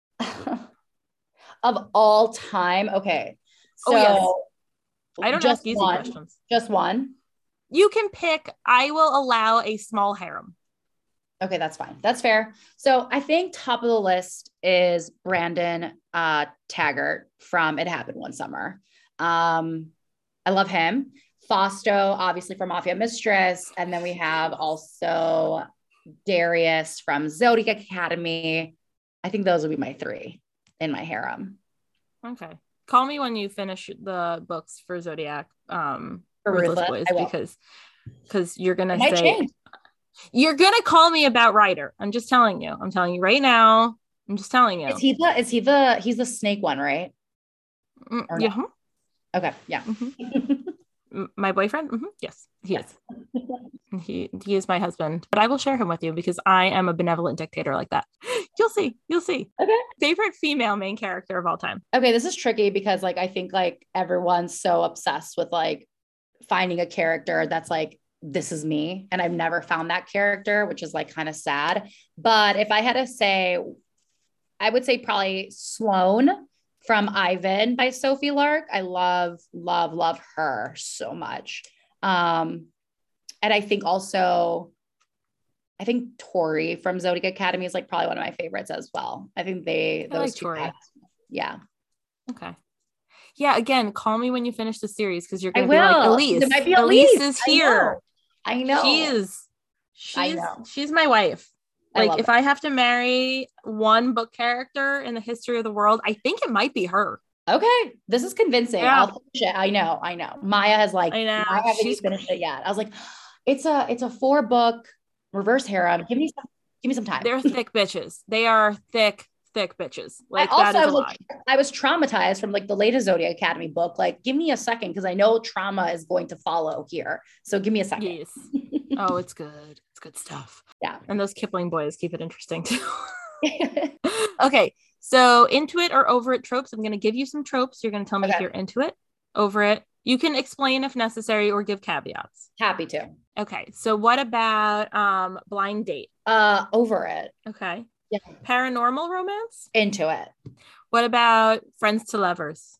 Of all time. Okay. So oh, yes. I don't just ask easy one. questions. Just one. You can pick. I will allow a small harem. Okay, that's fine. That's fair. So I think top of the list is Brandon uh, Taggart from It Happened One Summer. Um, I love him. Fausto, obviously from Mafia Mistress. And then we have also Darius from Zodiac Academy. I think those would be my three in my harem. Okay. Call me when you finish the books for Zodiac, um, For Ruthless Ruthless, Boys, I will. because because you're gonna It might say change. you're gonna call me about Ryder. I'm just telling you. I'm telling you right now. I'm just telling you. Is he the, is he the, he's the snake one, right? Mm, Or yeah. no? Okay. Yeah. Mhm. M- My boyfriend? Mhm. Yes, he Yes. is. He he is my husband, but I will share him with you because I am a benevolent dictator like that. You'll see. You'll see. Okay. Favorite female main character of all time? Okay. This is tricky because like, I think like everyone's so obsessed with like finding a character that's like, this is me. And I've never found that character, which is like kind of sad. But if I had to say, I would say probably Sloane from Ivan by Sophie Lark. I love, love, love her so much. Um, and I think also, I think Tori from Zodiac Academy is like probably one of my favorites as well. I think they, I those like two Tori. guys, yeah. Okay. Yeah, again, call me when you finish the series because you're I going to be like, will. Elise. It might be Elise Elise. is I here. know. I know. She is. I She's, know. she's my wife. I Like, love if it. I have to marry one book character in the history of the world, I think it might be her. Okay, this is convincing. Yeah. I'll finish it. I know, I know. Maya has like, I know. I haven't She's even finished it yet. I was like, it's a, it's a four book reverse harem. Give me some, give me some time. They're thick bitches. They are thick, thick bitches. Like, I also, that is I a was, lot. like, I was traumatized from like the latest Zodiac Academy book. Like, give me a second because I know trauma is going to follow here. So give me a second. Yes. Oh, it's good. It's good stuff. Yeah. And those Kipling boys keep it interesting too. Okay. So into it or over it tropes. I'm going to give you some tropes. You're going to tell me Okay. if you're into it, over it. You can explain if necessary or give caveats. Happy to. Okay. So what about um blind date? Uh, over it. Okay. Yeah. Paranormal romance? Into it. What about friends to lovers?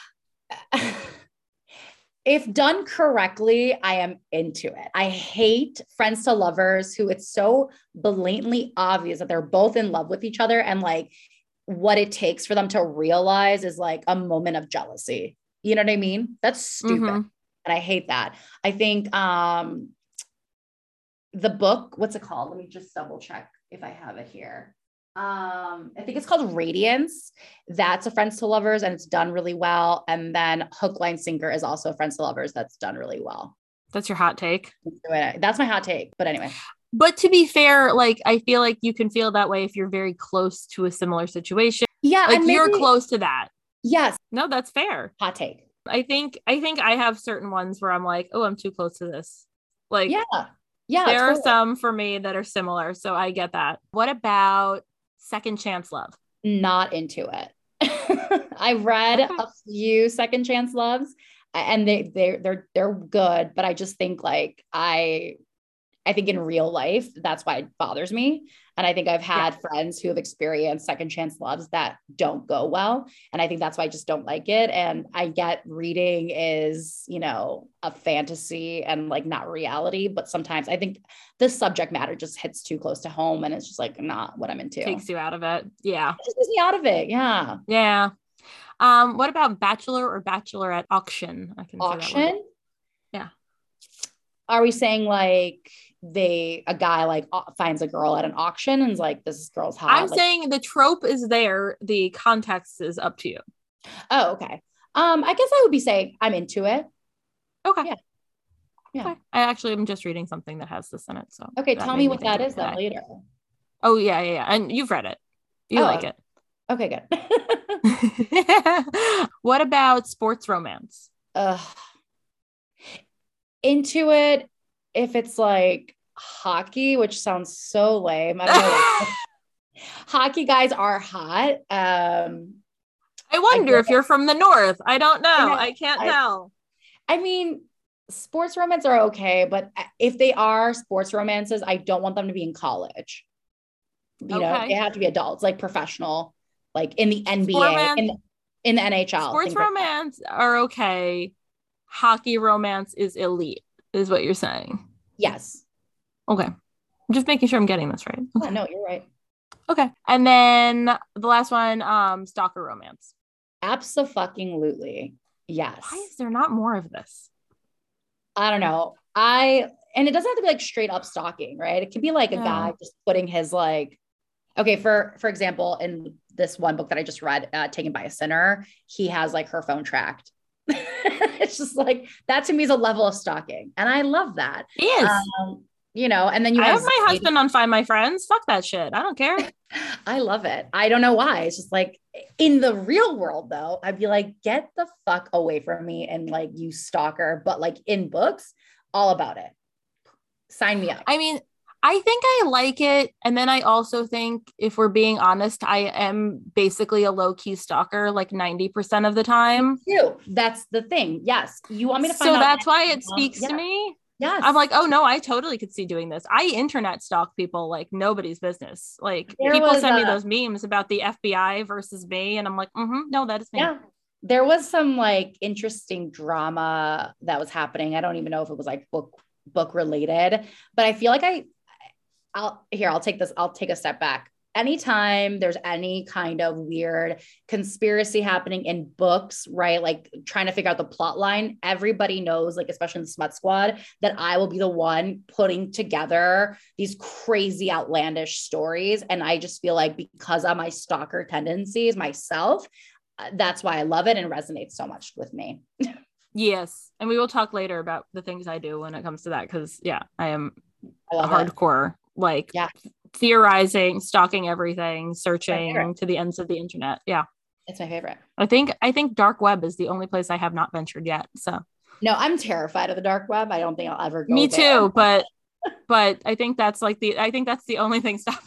If done correctly, I am into it. I hate friends to lovers who it's so blatantly obvious that they're both in love with each other. And like what it takes for them to realize is like a moment of jealousy. You know what I mean? That's stupid. Mhm. And I hate that. I think um, the book, what's it called? Let me just double check if I have it here. Um, I think it's called Radiance. That's a Friends to Lovers and it's done really well. And then Hook, Line, Sinker is also a Friends to Lovers that's done really well. That's your hot take. That's my hot take. But anyway. But to be fair, like I feel like you can feel that way if you're very close to a similar situation. Yeah. Like and maybe, you're close to that. Yes. No, that's fair. Hot take. I think I think I have certain ones where I'm like, oh, I'm too close to this. Like, yeah, yeah. There totally. are some for me that are similar, so I get that. What about second chance love? Not into it. I've read Okay. a few second chance loves, and they they they're they're good, but I just think like I. I think in real life, that's why it bothers me. And I think I've had yeah. friends who have experienced second chance loves that don't go well. And I think that's why I just don't like it. And I get reading is, you know, a fantasy and like not reality, but sometimes I think this subject matter just hits too close to home and it's just like not what I'm into. Takes you out of it. Yeah. It just takes me out of it. Yeah. Yeah. Um, what about bachelor or bachelorette auction? I can auction. Yeah. Are we saying like they a guy like finds a girl at an auction and is like, this girl's hot? I'm like, saying the trope is there. The context is up to you. Oh, okay. Um, I guess I would be saying I'm into it. Okay. Yeah. Yeah. Okay. I actually am just reading something that has this in it. So okay, tell me what that is then later. Oh yeah, yeah, yeah. And you've read it. You oh, like it. Okay, good. What about sports romance? Uh, into it if it's like hockey, which sounds so lame. I don't know. Hockey guys are hot. Um, I wonder I if you're from the north. I don't know. I, know. I can't I, tell. I mean, sports romance are okay, but if they are sports romances, I don't want them to be in college. You okay. know, they have to be adults, like professional, like in the N B A, romance, in, the, in the N H L. Sports romance like are okay. Hockey romance is elite, is what you're saying. Yes. Okay. I'm just making sure I'm getting this right. Okay. Yeah, no, you're right. Okay. And then the last one, um, stalker romance. Abso-fucking-lutely. Yes. Why is there not more of this? I don't know. I, and it doesn't have to be like straight up stalking, right? It can be like a No. guy just putting his like, okay, for, for example, in this one book that I just read, uh, Taken by a Sinner, he has like her phone tracked. It's just like, that to me is a level of stalking. And I love that. He is. Um, you know, and then you I have, have my husband on Find My Friends. Fuck that shit. I don't care. I love it. I don't know why. It's just like in the real world though, I'd be like, get the fuck away from me and like you stalker, but like in books, all about it. Sign me up. I mean, I think I like it. And then I also think, if we're being honest, I am basically a low key stalker like ninety percent of the time. You. That's the thing. Yes. You want me to find so out. So that's why it speaks yeah. to me. Yes. I'm like, oh no, I totally could see doing this. I internet stalk people like nobody's business. Like there people send a, me those memes about the F B I versus me. And I'm like, mm-hmm, no, that is me. Yeah. There was some like interesting drama that was happening. I don't even know if it was like book, book related, but I feel like I, I'll here, I'll take this. I'll take a step back. Anytime there's any kind of weird conspiracy happening in books, right? Like trying to figure out the plot line, everybody knows, like, especially in the Smut Squad, that I will be the one putting together these crazy, outlandish stories. And I just feel like because of my stalker tendencies myself, uh, that's why I love it and resonates so much with me. Yes. And we will talk later about the things I do when it comes to that. Cause yeah, I am I hardcore, it. like yeah. theorizing, stalking everything, searching to the ends of the internet. Yeah. It's my favorite. I think, I think dark web is the only place I have not ventured yet. So no, I'm terrified of the dark web. I don't think I'll ever go Me there. too. But, but I think that's like the, I think that's the only thing stopping.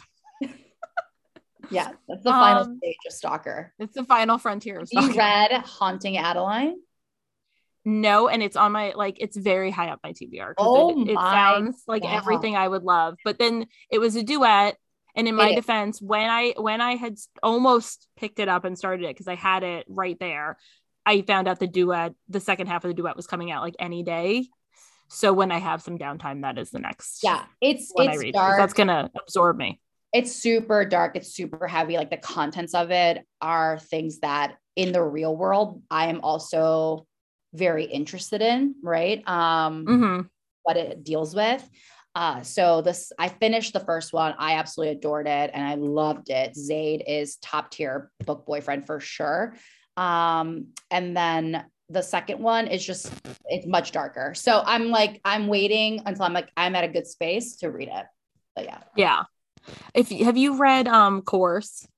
Yeah. That's the final um, stage of stalker. It's the final frontier of stalker. You read Haunting Adeline? No, and it's on my, like, it's very high up my T B R. Oh it, it sounds like God. everything I would love. But then it was a duet. And in my it defense, when I when I had almost picked it up and started it, because I had it right there, I found out the duet, the second half of the duet was coming out like any day. So when I have some downtime, that is the next. Yeah, it's one it's I read, dark. That's gonna absorb me. It's super dark. It's super heavy. Like the contents of it are things that in the real world I am also very interested in, right? Um, mm-hmm. What it deals with. Uh, so this, I finished the first one. I absolutely adored it and I loved it. Zaid is top tier book boyfriend for sure. Um, and then the second one is just, it's much darker. So I'm like, I'm waiting until I'm like, I'm at a good space to read it. But yeah. Yeah. If have you read um Course?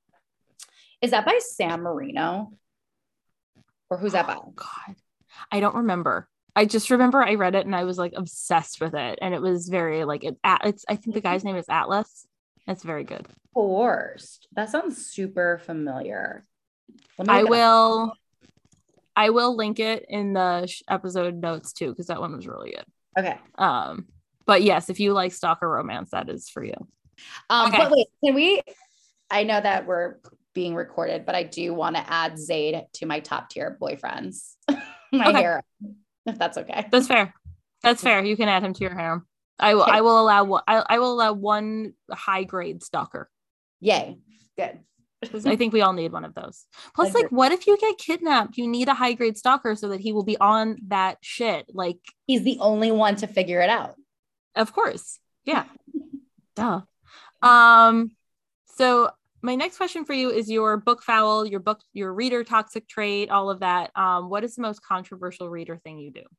Is that by San Marino? Or who's that by? Oh, God. I don't remember. I just remember I read it and I was like obsessed with it. And it was very like, it, it's, I think the guy's name is Atlas. It's very good. Forced. That sounds super familiar. I will, I will link it in the sh- episode notes too, because that one was really good. Okay. Um, but yes, if you like stalker romance, that is for you. Um, okay. But wait, can we, I know that we're being recorded, but I do want to add Zaid to my top tier boyfriends. my okay. hair. If that's okay. That's fair. That's fair. You can add him to your harem. I will. Okay. I will allow one. I, I will allow one high grade stalker. Yay! Good. I think we all need one of those. Plus, like, what if you get kidnapped? You need a high grade stalker so that he will be on that shit. Like, he's the only one to figure it out. Of course. Yeah. Duh. Um. So my next question for you is your book foul, your book, your reader toxic trait, all of that. Um, what is the most controversial reader thing you do?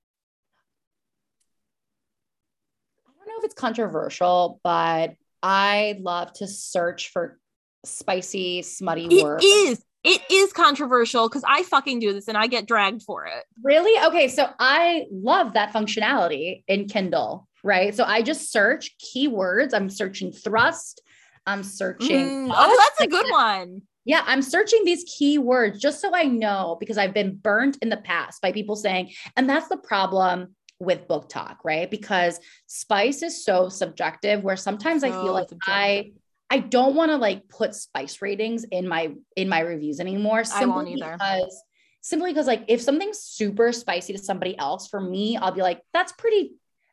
I don't know if it's controversial, but I love to search for spicy, smutty it words. It is. It is controversial because I fucking do this and I get dragged for it. Really? Okay. So I love that functionality in Kindle, right? So I just search keywords. I'm searching thrust. I'm searching. Mm, oh, that's a good one. Yeah. I'm searching these keywords just so I know, because I've been burnt in the past by people saying, and that's the problem with book talk, right? Because spice is so subjective where sometimes so I feel like subjective. I, I don't want to like put spice ratings in my, in my reviews anymore. Simply I won't either. Because, simply because like, if something's super spicy to somebody else, for me, I'll be like, that's pretty,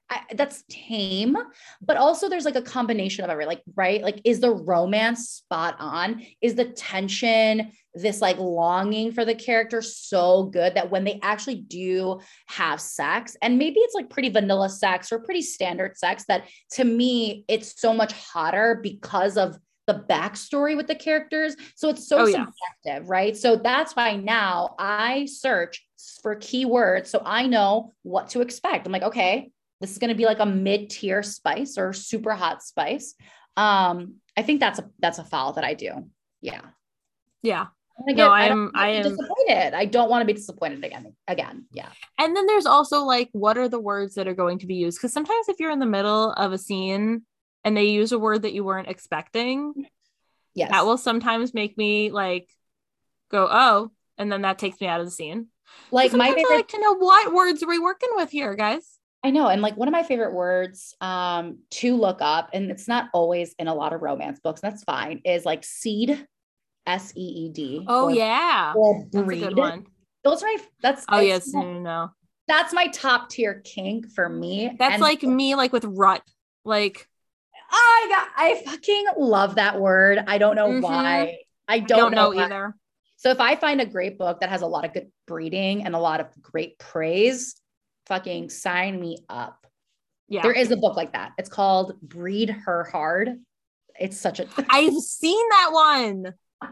I, that's tame, but also there's like a combination of everything, like, right? Like, is the romance spot on? Is the tension, this like longing for the character so good that when they actually do have sex, and maybe it's like pretty vanilla sex or pretty standard sex, that to me, it's so much hotter because of the backstory with the characters. So it's so Oh, yeah. subjective, right? So that's why now I search for keywords so I know what to expect. I'm like, okay, this is going to be like a mid-tier spice or super hot spice. Um, I think that's a that's a foul that I do. Yeah. Yeah. I No, get, I I am- don't I wanna be am- disappointed. I don't want to be disappointed again. Again. Yeah. And then there's also like, what are the words that are going to be used? Because sometimes if you're in the middle of a scene and they use a word that you weren't expecting, Yes. that will sometimes make me like go, oh, and then that takes me out of the scene. Like my Sometimes favorite, I like to know, what words are we working with here, guys? I know. And like one of my favorite words um, to look up, and it's not always in a lot of romance books, that's fine, is like seed, S E E D. Oh, or, yeah. Or That's a breed. good one. Those are my, that's, Oh, it's yes. my- No, no, no. that's my top tier kink for me. That's And like me, like with rut. Like, I got, I fucking love that word. I don't know Mhm. why. I I don't, don't know why. either. So if I find a great book that has a lot of good breeding and a lot of great praise, fucking sign me up. Yeah. There is a book like that. It's called Breed Her Hard. It's such a I've seen that one.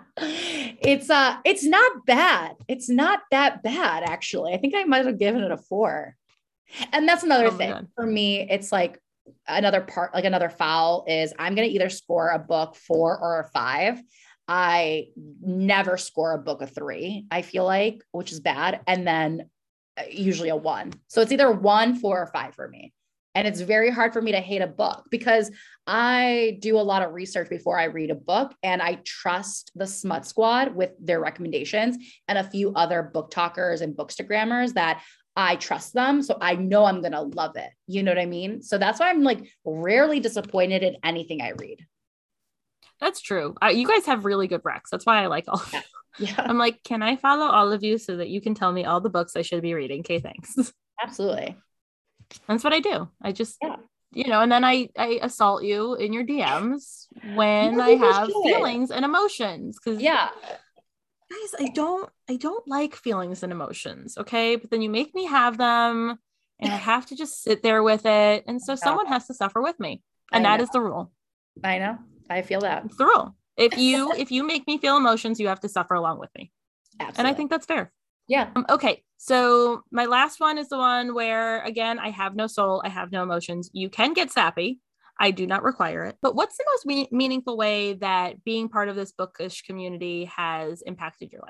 it's uh it's not bad. It's not that bad, actually. I think I might have given it a four. And that's another Oh my thing God. for me. It's like another part, like another foul is I'm going to either score a book four or a five. I never score a book a three, I feel like, which is bad. And then uh, usually a one. So it's either one, four, or five for me. And it's very hard for me to hate a book because I do a lot of research before I read a book, and I trust the Smut Squad with their recommendations and a few other book talkers and bookstagrammers that I trust them. So I know I'm going to love it. You know what I mean? So that's why I'm like rarely disappointed in anything I read. That's true. Uh, you guys have really good recs. That's why I like all of you. Yeah, I'm like, can I follow all of you so that you can tell me all the books I should be reading? Okay, thanks. absolutely. That's what I do. I just, Yeah. you know, and then I, I assault you in your D Ms when You I people have should. feelings and emotions. Cause Yeah. guys, I don't, I don't like feelings and emotions. Okay. But then you make me have them and I have to just sit there with it. And so someone has to suffer with me. And I that know. is the rule. I know. I feel that. It's the rule. If you, if you make me feel emotions, you have to suffer along with me. Absolutely. And I think that's fair. yeah. Um, okay, so my last one is the one where, again, I have no soul, I have no emotions. You can get sappy. I do not require it. But what's the most me- meaningful way that being part of this bookish community has impacted your life?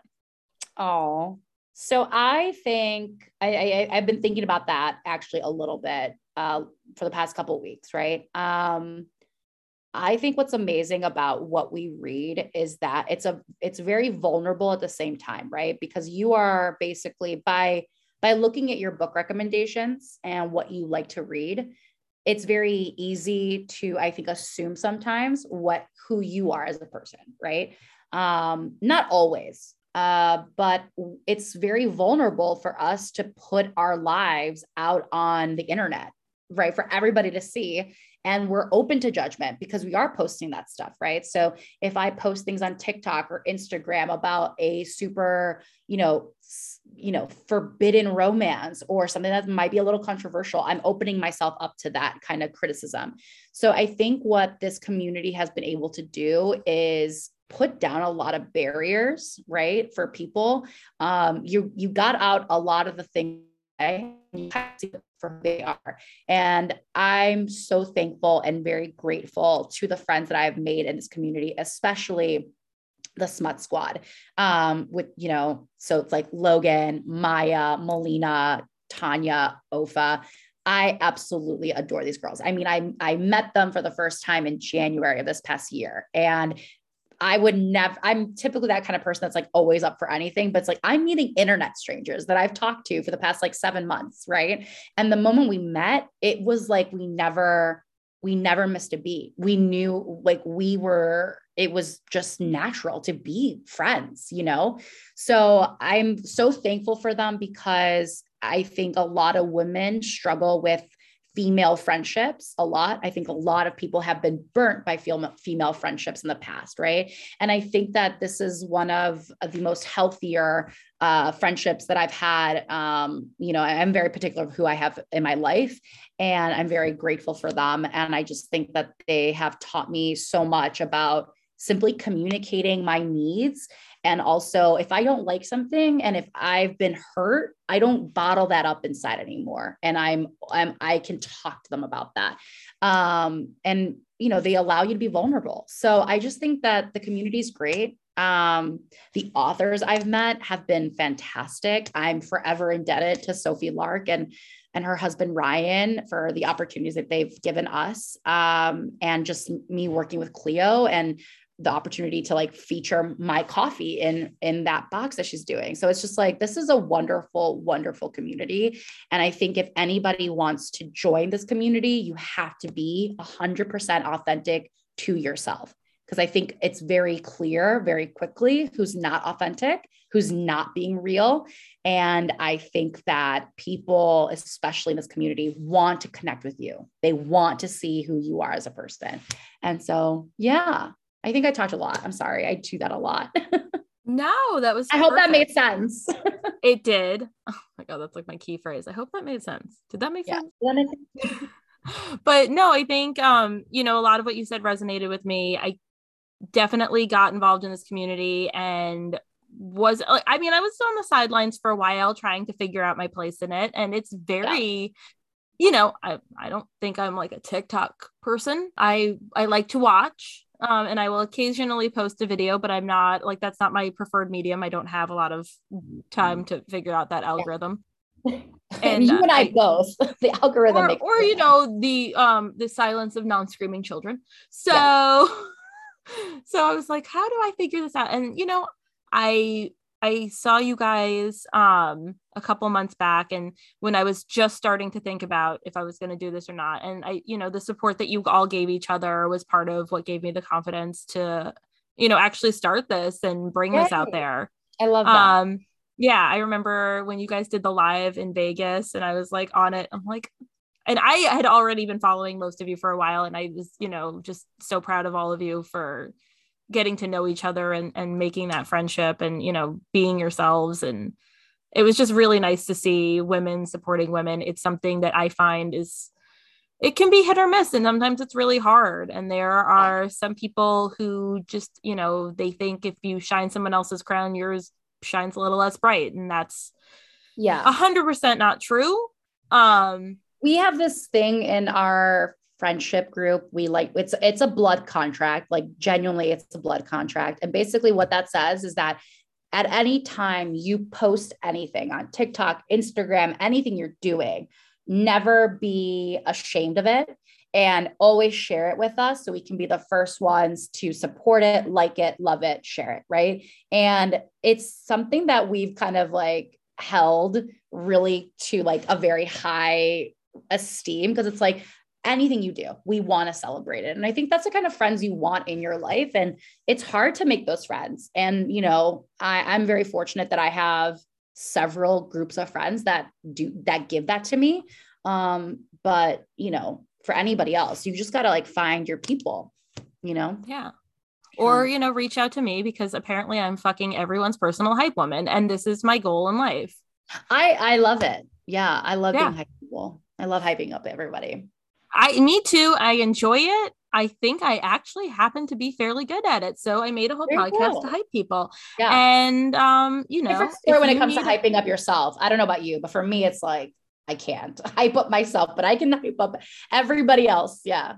Oh, so I think I, I I've been thinking about that actually a little bit uh, for the past couple of weeks, right? Um, I think what's amazing about what we read is that it's a it's very vulnerable at the same time, right? Because you are basically by by looking at your book recommendations and what you like to read, it's very easy to, I think, assume sometimes what who you are as a person, right? Um, not always, uh, but it's very vulnerable for us to put our lives out on the internet, right? For everybody to see. And we're open to judgment because we are posting that stuff, right? So if I post things on TikTok or Instagram about a super, you know, you know, forbidden romance or something that might be a little controversial, I'm opening myself up to that kind of criticism. So I think what this community has been able to do is put down a lot of barriers, right? For people. Um, you, you got out a lot of the things for who they are. And I'm so thankful and very grateful to the friends that I've made in this community, especially the Smut Squad. Um, with, you know, so it's like Logan, Maya, Melina, Tanya, Ofa. I absolutely adore these girls. I mean, I, I met them for the first time in January of this past year. And I would never, I'm typically that kind of person that's like always up for anything, but it's like, I'm meeting internet strangers that I've talked to for the past like seven months. Right. And the moment we met, it was like, we never, we never missed a beat. We knew like we were, it was just natural to be friends, you know? So I'm so thankful for them because I think a lot of women struggle with female friendships a lot. I think a lot of people have been burnt by female female friendships in the past, right? And I think that this is one of the most healthier uh, friendships that I've had. Um, you know, I'm very particular of who I have in my life, and I'm very grateful for them. And I just think that they have taught me so much about simply communicating my needs. And also, if I don't like something and if I've been hurt, I don't bottle that up inside anymore. And I'm, I'm I can talk to them about that. Um, and, you know, they allow you to be vulnerable. So I just think that the community is great. Um, the authors I've met have been fantastic. I'm forever indebted to Sophie Lark and and her husband, Ryan, for the opportunities that they've given us. Um, and just me working with Cleo and the opportunity to like feature my coffee in, in that box that she's doing. So it's just like, this is a wonderful, wonderful community. And I think if anybody wants to join this community, you have to be a hundred percent authentic to yourself. Because I think it's very clear very quickly who's not authentic, who's not being real. And I think that people, especially in this community, want to connect with you. They want to see who you are as a person. And so, yeah, I think I talked a lot. I'm sorry. I do that a lot. No, that was I hope that perfect. made sense. It did. Oh my God, that's like my key phrase. I hope that made sense. Did that make Yeah. sense? That makes sense. But no, I think, um, you know, a lot of what you said resonated with me. I definitely got involved in this community and was, I mean, I was on the sidelines for a while trying to figure out my place in it. And it's very, yeah. you know, I, I don't think I'm like a TikTok person. I, I like to watch. Um, and I will occasionally post a video, but I'm not like, that's not my preferred medium. I don't have a lot of time to figure out that algorithm. Yeah. And you and I, I both. The algorithm, or, makes or you know, the um the silence of non-screaming children. So, yeah. so I was like, how do I figure this out? And you know, I I saw you guys um a couple months back, and when I was just starting to think about if I was going to do this or not, and I, you know, the support that you all gave each other was part of what gave me the confidence to, you know, actually start this and bring Yay. This out there. I love that. Um, yeah, I remember when you guys did the live in Vegas, and I was like on it. I'm like, and I had already been following most of you for a while, and I was, you know, just so proud of all of you for getting to know each other and, and making that friendship and, you know, being yourselves. And it was just really nice to see women supporting women. It's something that I find is, it can be hit or miss. And sometimes it's really hard. And there are some people who just, you know, they think if you shine someone else's crown, yours shines a little less bright. And that's yeah, a hundred percent not true. Um, we have this thing in our friendship group. We like, it's, it's a blood contract, like genuinely it's a blood contract. And basically what that says is that at any time you post anything on TikTok, Instagram, anything you're doing, never be ashamed of it and always share it with us so we can be the first ones to support it, like it, love it, share it, right? And it's something that we've kind of like held really to like a very high esteem, because it's like anything you do, we want to celebrate it. And I think that's the kind of friends you want in your life. And it's hard to make those friends. And, you know, I, I'm very fortunate that I have several groups of friends that do, that give that to me. Um, but, you know, for anybody else, you just got to like find your people, you know? Yeah. Or, you know, reach out to me, because apparently I'm fucking everyone's personal hype woman. And this is my goal in life. I, I love it. Yeah. I love yeah. being hype people. I love hyping up everybody. I, me too. I enjoy it. I think I actually happen to be fairly good at it. So I made a whole Very podcast cool. to hype people. Yeah. And, um, you know, different story when it comes to hyping up yourself. I don't know about you, but for me, it's like, I can't hype up myself, but I can hype up everybody else. Yeah.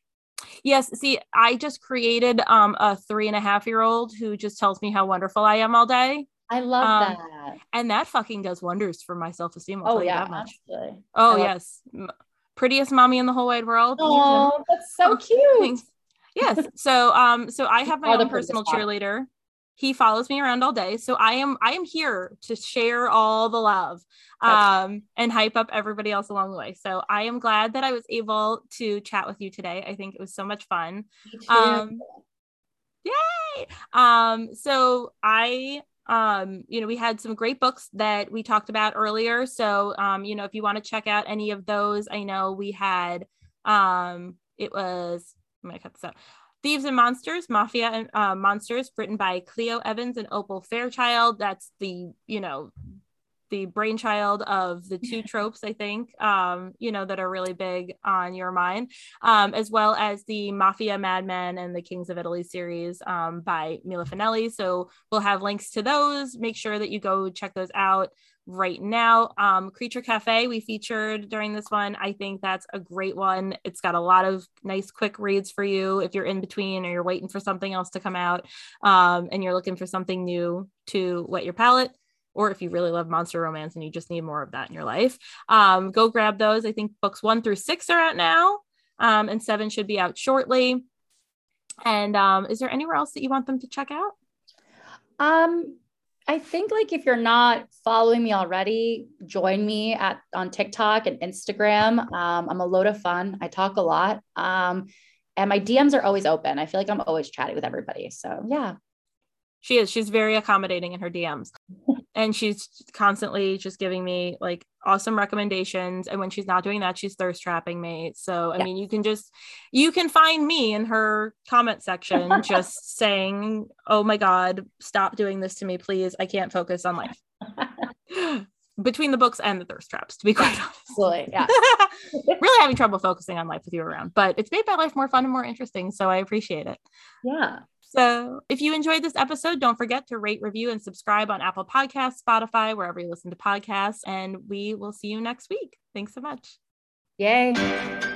Yes. See, I just created um, a three and a half year old who just tells me how wonderful I am all day. I love um, that. And that fucking does wonders for my self-esteem. I'll oh, tell you yeah, that much. Absolutely. Oh, yes. That. Prettiest mommy in the whole wide world. Oh, that's so cute. Yes. So, um, so I have my own personal cheerleader. He follows me around all day. So I am, I am here to share all the love, um, and hype up everybody else along the way. So I am glad that I was able to chat with you today. I think it was so much fun. Me too. Um, yay. Um, so I Um, you know, we had some great books that we talked about earlier. So, um, you know, if you want to check out any of those, I know we had, um, it was, I'm going to cut this out. Thieves and Monsters, Mafia and uh, Monsters, written by Cleo Evans and Opal Fairchild. That's the, you know, the brainchild of the two tropes, I think, um, you know, that are really big on your mind, um, as well as the Mafia, Mad Men, and the Kings of Italy series um, by Mila Finelli. So we'll have links to those. Make sure that you go check those out right now. Um, Creature Cafe we featured during this one. I think that's a great one. It's got a lot of nice quick reads for you if you're in between or you're waiting for something else to come out um, and you're looking for something new to whet your palate. Or if you really love monster romance and you just need more of that in your life, um, go grab those. I think books one through six are out now, um, and seven should be out shortly. And um, is there anywhere else that you want them to check out? Um, I think like if you're not following me already, join me at on TikTok and Instagram. Um, I'm a load of fun. I talk a lot. Um, and my D Ms are always open. I feel like I'm always chatting with everybody. So yeah. She is. She's very accommodating in her D Ms. And she's constantly just giving me like awesome recommendations. And when she's not doing that, she's thirst trapping me. So, I yeah. mean, you can just, you can find me in her comment section, just saying, oh my God, stop doing this to me, please. I can't focus on life. Between the books and the thirst traps, to be quite honest. Absolutely, yeah. Really having trouble focusing on life with you around, but it's made my life more fun and more interesting. So I appreciate it. Yeah. So if you enjoyed this episode, don't forget to rate, review, and subscribe on Apple Podcasts, Spotify, wherever you listen to podcasts. And we will see you next week. Thanks so much. Yay.